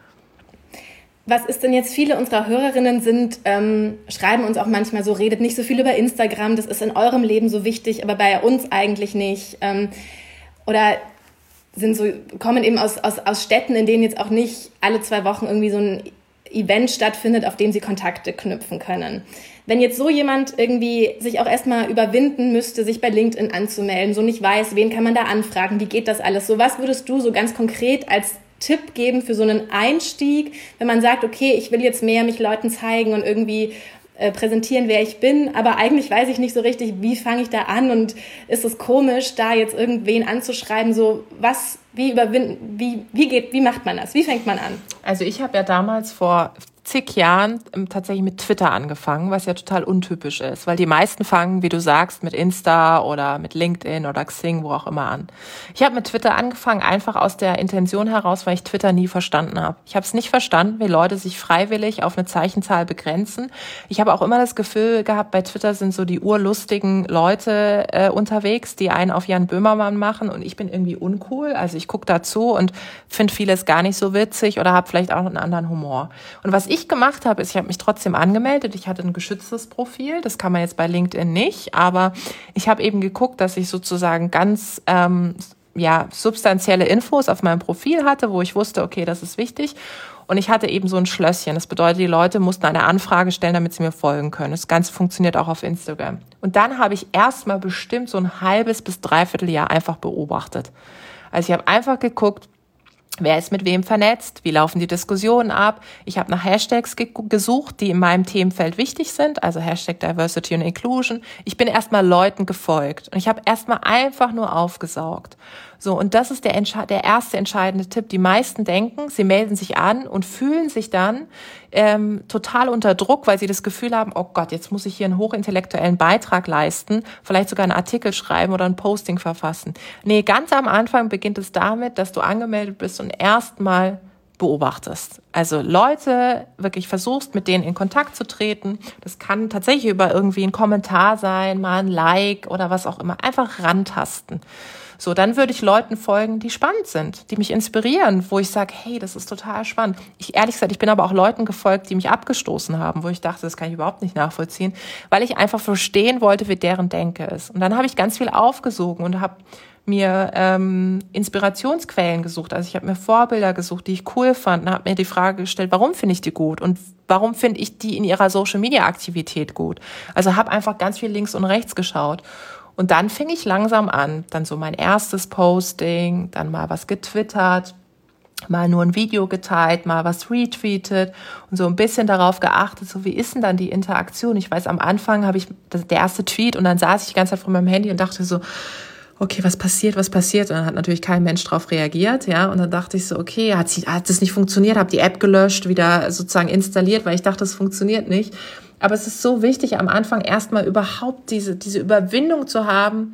B: Was ist denn jetzt, viele unserer Hörerinnen sind, ähm, schreiben uns auch manchmal so, redet nicht so viel über Instagram, das ist in eurem Leben so wichtig, aber bei uns eigentlich nicht. Ähm, oder sind so, kommen eben aus, aus, aus Städten, in denen jetzt auch nicht alle zwei Wochen irgendwie so ein Event stattfindet, auf dem sie Kontakte knüpfen können. Wenn jetzt so jemand irgendwie sich auch erstmal überwinden müsste, sich bei LinkedIn anzumelden, so nicht weiß, wen kann man da anfragen, wie geht das alles so, was würdest du so ganz konkret als Tipp geben für so einen Einstieg, wenn man sagt, okay, ich will jetzt mehr mich Leuten zeigen und irgendwie äh, präsentieren, wer ich bin, aber eigentlich weiß ich nicht so richtig, wie fange ich da an und ist es komisch, da jetzt irgendwen anzuschreiben, so was, wie überwinden, wie, wie geht, wie macht man das, wie fängt man an?
C: Also ich habe ja damals vor zig Jahren tatsächlich mit Twitter angefangen, was ja total untypisch ist, weil die meisten fangen, wie du sagst, mit Insta oder mit LinkedIn oder Xing, wo auch immer an. Ich habe mit Twitter angefangen, einfach aus der Intention heraus, weil ich Twitter nie verstanden habe. Ich habe es nicht verstanden, wie Leute sich freiwillig auf eine Zeichenzahl begrenzen. Ich habe auch immer das Gefühl gehabt, bei Twitter sind so die urlustigen Leute äh, unterwegs, die einen auf Jan Böhmermann machen und ich bin irgendwie uncool. Also ich gucke dazu und finde vieles gar nicht so witzig oder habe vielleicht auch einen anderen Humor. Und was ich Ich gemacht habe, ist, ich habe mich trotzdem angemeldet. Ich hatte ein geschütztes Profil. Das kann man jetzt bei LinkedIn nicht. Aber ich habe eben geguckt, dass ich sozusagen ganz ähm, ja substanzielle Infos auf meinem Profil hatte, wo ich wusste, okay, das ist wichtig. Und ich hatte eben so ein Schlösschen. Das bedeutet, die Leute mussten eine Anfrage stellen, damit sie mir folgen können. Das Ganze funktioniert auch auf Instagram. Und dann habe ich erstmal bestimmt so ein halbes bis dreiviertel Jahr einfach beobachtet. Also ich habe einfach geguckt, wer ist mit wem vernetzt? Wie laufen die Diskussionen ab? Ich habe nach Hashtags ge- gesucht, die in meinem Themenfeld wichtig sind, also Hashtag Diversity und Inclusion. Ich bin erstmal Leuten gefolgt und ich habe erstmal einfach nur aufgesaugt. So, und das ist der, Entsche- der erste entscheidende Tipp. Die meisten denken, sie melden sich an und fühlen sich dann ähm, total unter Druck, weil sie das Gefühl haben, oh Gott, jetzt muss ich hier einen hochintellektuellen Beitrag leisten, vielleicht sogar einen Artikel schreiben oder ein Posting verfassen. Nee, ganz am Anfang beginnt es damit, dass du angemeldet bist und erstmal beobachtest. Also Leute wirklich versuchst, mit denen in Kontakt zu treten. Das kann tatsächlich über irgendwie ein Kommentar sein, mal ein Like oder was auch immer. Einfach rantasten. So, dann würde ich Leuten folgen, die spannend sind, die mich inspirieren, wo ich sage, hey, das ist total spannend. Ich, ehrlich gesagt, ich bin aber auch Leuten gefolgt, die mich abgestoßen haben, wo ich dachte, das kann ich überhaupt nicht nachvollziehen, weil ich einfach verstehen wollte, wie deren Denke ist. Und dann habe ich ganz viel aufgesogen und habe mir ähm, Inspirationsquellen gesucht. Also ich habe mir Vorbilder gesucht, die ich cool fand und habe mir die Frage gestellt, warum finde ich die gut und warum finde ich die in ihrer Social-Media-Aktivität gut? Also habe einfach ganz viel links und rechts geschaut. Und dann fing ich langsam an, dann so mein erstes Posting, dann mal was getwittert, mal nur ein Video geteilt, mal was retweetet und so ein bisschen darauf geachtet, so wie ist denn dann die Interaktion? Ich weiß, am Anfang habe ich das, der erste Tweet und dann saß ich die ganze Zeit vor meinem Handy und dachte so, okay, was passiert, was passiert? Und dann hat natürlich kein Mensch drauf reagiert, ja. Und dann dachte ich so, okay, hat sie, hat das nicht funktioniert? Habe die App gelöscht, wieder sozusagen installiert, weil ich dachte, es funktioniert nicht. Aber es ist so wichtig, am Anfang erstmal überhaupt diese, diese Überwindung zu haben,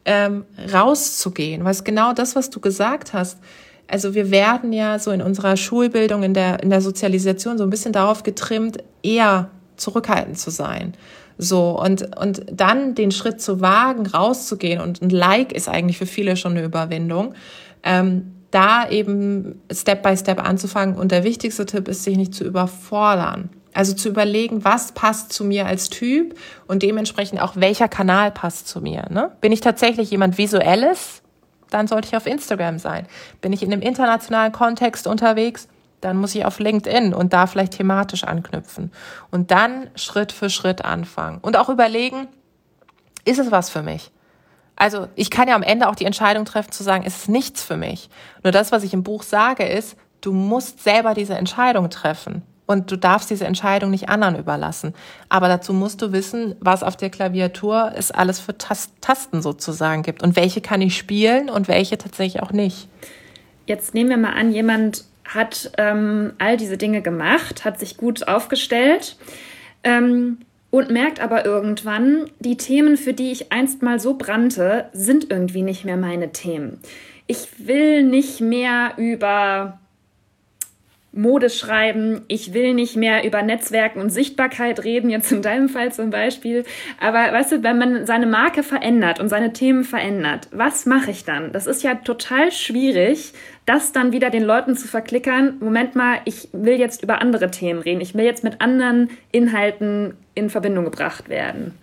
C: ähm, rauszugehen. Weil es genau das, was du gesagt hast, also wir werden ja so in unserer Schulbildung, in der, in der Sozialisation so ein bisschen darauf getrimmt, eher zurückhaltend zu sein. So, und, und dann den Schritt zu wagen, rauszugehen, und ein Like ist eigentlich für viele schon eine Überwindung, ähm, da eben Step by Step anzufangen. Und der wichtigste Tipp ist, sich nicht zu überfordern. Also zu überlegen, was passt zu mir als Typ und dementsprechend auch, welcher Kanal passt zu mir. Ne? Bin ich tatsächlich jemand Visuelles? Dann sollte ich auf Instagram sein. Bin ich in einem internationalen Kontext unterwegs? Dann muss ich auf LinkedIn und da vielleicht thematisch anknüpfen. Und dann Schritt für Schritt anfangen. Und auch überlegen, ist es was für mich? Also ich kann ja am Ende auch die Entscheidung treffen zu sagen, es ist nichts für mich. Nur das, was ich im Buch sage, ist, du musst selber diese Entscheidung treffen. Und du darfst diese Entscheidung nicht anderen überlassen. Aber dazu musst du wissen, was auf der Klaviatur es alles für Tasten sozusagen gibt. Und welche kann ich spielen und welche tatsächlich auch nicht.
A: Jetzt nehmen wir mal an, jemand hat ähm, all diese Dinge gemacht, hat sich gut aufgestellt ähm, und merkt aber irgendwann, die Themen, für die ich einst mal so brannte, sind irgendwie nicht mehr meine Themen. Ich will nicht mehr über Mode schreiben, ich will nicht mehr über Netzwerken und Sichtbarkeit reden, jetzt in deinem Fall zum Beispiel. Aber weißt du, wenn man seine Marke verändert und seine Themen verändert, was mache ich dann? Das ist ja total schwierig, das dann wieder den Leuten zu verklickern. Moment mal, ich will jetzt über andere Themen reden. Ich will jetzt mit anderen Inhalten in Verbindung gebracht werden.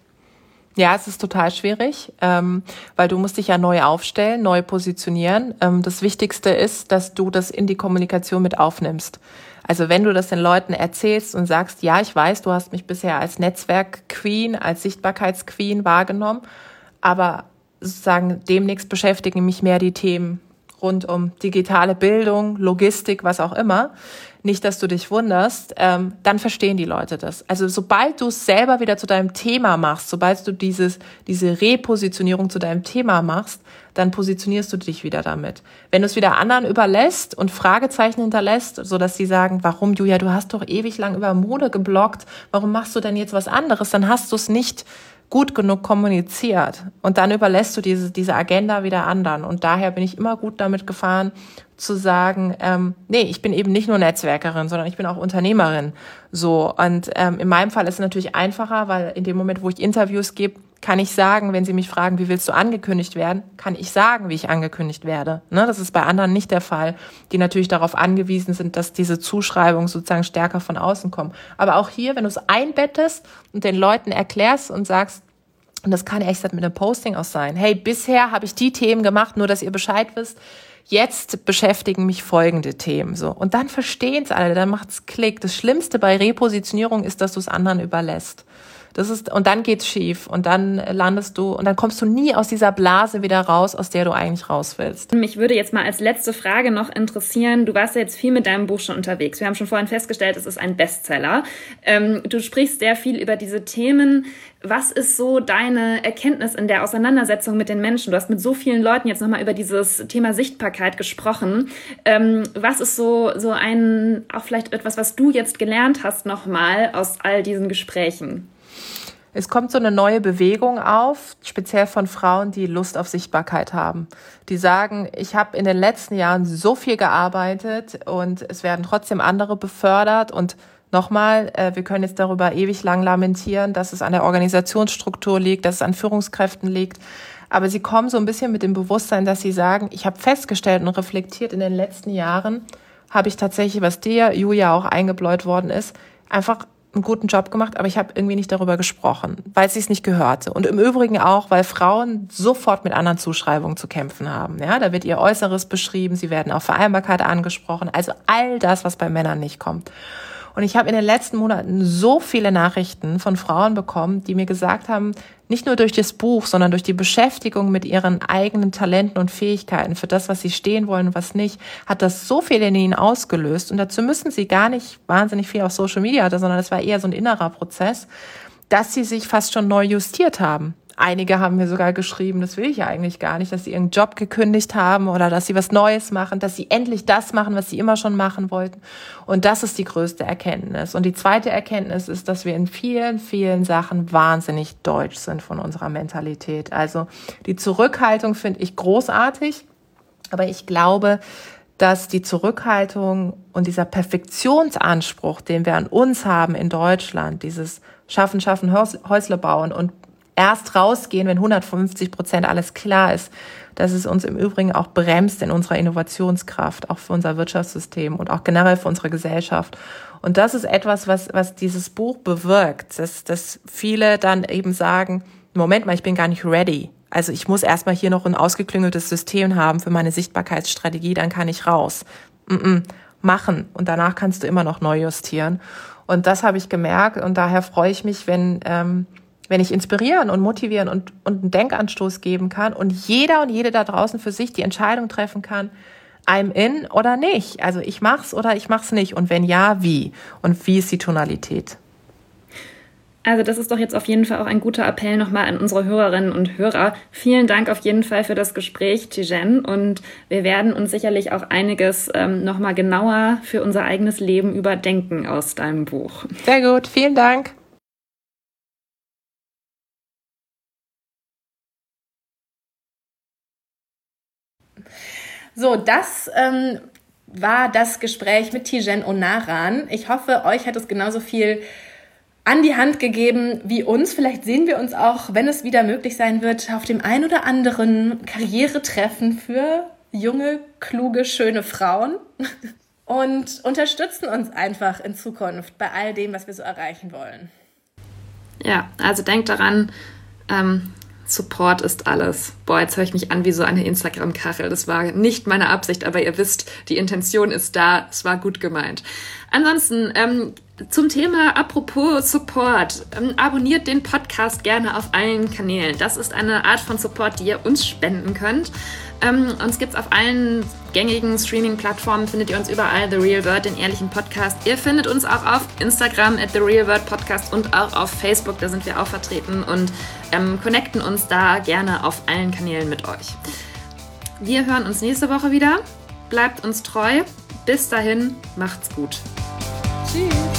C: Ja, es ist total schwierig, ähm, weil du musst dich ja neu aufstellen, neu positionieren. Ähm, das Wichtigste ist, dass du das in die Kommunikation mit aufnimmst. Also wenn du das den Leuten erzählst und sagst, ja, ich weiß, du hast mich bisher als Netzwerk-Queen, als Sichtbarkeits-Queen wahrgenommen, aber sozusagen demnächst beschäftigen mich mehr die Themen rund um digitale Bildung, Logistik, was auch immer. Nicht, dass du dich wunderst, ähm, dann verstehen die Leute das. Also sobald du es selber wieder zu deinem Thema machst, sobald du dieses diese Repositionierung zu deinem Thema machst, dann positionierst du dich wieder damit. Wenn du es wieder anderen überlässt und Fragezeichen hinterlässt, sodass sie sagen, warum, Julia, du hast doch ewig lang über Mode gebloggt, warum machst du denn jetzt was anderes? Dann hast du es nicht gut genug kommuniziert. Und dann überlässt du diese, diese Agenda wieder anderen. Und daher bin ich immer gut damit gefahren, zu sagen, ähm, nee, ich bin eben nicht nur Netzwerkerin, sondern ich bin auch Unternehmerin. So. Und ähm, in meinem Fall ist es natürlich einfacher, weil in dem Moment, wo ich Interviews gebe, kann ich sagen, wenn sie mich fragen, wie willst du angekündigt werden, kann ich sagen, wie ich angekündigt werde. Ne? Das ist bei anderen nicht der Fall, die natürlich darauf angewiesen sind, dass diese Zuschreibungen sozusagen stärker von außen kommen. Aber auch hier, wenn du es einbettest und den Leuten erklärst und sagst, und das kann echt mit einem Posting auch sein, hey, bisher habe ich die Themen gemacht, nur dass ihr Bescheid wisst, jetzt beschäftigen mich folgende Themen. So. Und dann verstehen es alle, dann macht's Klick. Das Schlimmste bei Repositionierung ist, dass du es anderen überlässt. Das ist, und dann geht's schief und dann landest du und dann kommst du nie aus dieser Blase wieder raus, aus der du eigentlich raus willst.
A: Mich würde jetzt mal als letzte Frage noch interessieren, du warst ja jetzt viel mit deinem Buch schon unterwegs. Wir haben schon vorhin festgestellt, es ist ein Bestseller. Ähm, du sprichst sehr viel über diese Themen. Was ist so deine Erkenntnis in der Auseinandersetzung mit den Menschen? Du hast mit so vielen Leuten jetzt nochmal über dieses Thema Sichtbarkeit gesprochen. Ähm, was ist so, so ein, auch vielleicht etwas, was du jetzt gelernt hast nochmal aus all diesen Gesprächen?
C: Es kommt so eine neue Bewegung auf, speziell von Frauen, die Lust auf Sichtbarkeit haben. Die sagen, ich habe in den letzten Jahren so viel gearbeitet und es werden trotzdem andere befördert. Und nochmal, wir können jetzt darüber ewig lang lamentieren, dass es an der Organisationsstruktur liegt, dass es an Führungskräften liegt. Aber sie kommen so ein bisschen mit dem Bewusstsein, dass sie sagen, ich habe festgestellt und reflektiert, in den letzten Jahren habe ich tatsächlich, was dir, Julia, auch eingebläut worden ist, einfach einen guten Job gemacht, aber ich habe irgendwie nicht darüber gesprochen, weil sie es nicht gehörte. Und im Übrigen auch, weil Frauen sofort mit anderen Zuschreibungen zu kämpfen haben. Ja, da wird ihr Äußeres beschrieben, sie werden auf Vereinbarkeit angesprochen, also all das, was bei Männern nicht kommt. Und ich habe in den letzten Monaten so viele Nachrichten von Frauen bekommen, die mir gesagt haben, nicht nur durch das Buch, sondern durch die Beschäftigung mit ihren eigenen Talenten und Fähigkeiten für das, was sie stehen wollen und was nicht, hat das so viel in ihnen ausgelöst. Und dazu müssen sie gar nicht wahnsinnig viel auf Social Media, sondern es war eher so ein innerer Prozess, dass sie sich fast schon neu justiert haben. Einige haben mir sogar geschrieben, das will ich ja eigentlich gar nicht, dass sie ihren Job gekündigt haben oder dass sie was Neues machen, dass sie endlich das machen, was sie immer schon machen wollten. Und das ist die größte Erkenntnis. Und die zweite Erkenntnis ist, dass wir in vielen, vielen Sachen wahnsinnig deutsch sind von unserer Mentalität. Also die Zurückhaltung finde ich großartig, aber ich glaube, dass die Zurückhaltung und dieser Perfektionsanspruch, den wir an uns haben in Deutschland, dieses Schaffen, Schaffen, Häusle bauen und erst rausgehen, wenn hundertfünfzig Prozent alles klar ist, dass es uns im Übrigen auch bremst in unserer Innovationskraft, auch für unser Wirtschaftssystem und auch generell für unsere Gesellschaft. Und das ist etwas, was, was dieses Buch bewirkt, dass, dass viele dann eben sagen, Moment mal, ich bin gar nicht ready. Also ich muss erstmal hier noch ein ausgeklüngeltes System haben für meine Sichtbarkeitsstrategie, dann kann ich raus. Mm-mm. Machen. Und danach kannst du immer noch neu justieren. Und das habe ich gemerkt und daher freue ich mich, wenn, ähm, wenn ich inspirieren und motivieren und, und einen Denkanstoß geben kann und jeder und jede da draußen für sich die Entscheidung treffen kann, I'm in oder nicht. Also ich mach's oder ich mach's nicht. Und wenn ja, wie? Und wie ist die Tonalität?
A: Also das ist doch jetzt auf jeden Fall auch ein guter Appell nochmal an unsere Hörerinnen und Hörer. Vielen Dank auf jeden Fall für das Gespräch, Tijen. Und wir werden uns sicherlich auch einiges ähm, nochmal genauer für unser eigenes Leben überdenken aus deinem Buch.
C: Sehr gut, vielen Dank.
B: So, das ähm, war das Gespräch mit Tijen Onaran. Ich hoffe, euch hat es genauso viel an die Hand gegeben wie uns. Vielleicht sehen wir uns auch, wenn es wieder möglich sein wird, auf dem ein oder anderen Karrieretreffen für junge, kluge, schöne Frauen und unterstützen uns einfach in Zukunft bei all dem, was wir so erreichen wollen.
A: Ja, also denkt daran, ähm, Support ist alles. Boah, jetzt höre ich mich an wie so eine Instagram-Kachel. Das war nicht meine Absicht, aber ihr wisst, die Intention ist da. Es war gut gemeint. Ansonsten, ähm, zum Thema apropos Support, ähm, abonniert den Podcast gerne auf allen Kanälen. Das ist eine Art von Support, die ihr uns spenden könnt. Ähm, uns gibt's auf allen gängigen Streaming-Plattformen, findet ihr uns überall, The Real Word, den ehrlichen Podcast. Ihr findet uns auch auf Instagram at The Real Word Podcast und auch auf Facebook, da sind wir auch vertreten und ähm, connecten uns da gerne auf allen Kanälen mit euch. Wir hören uns nächste Woche wieder. Bleibt uns treu. Bis dahin, macht's gut.
B: Tschüss.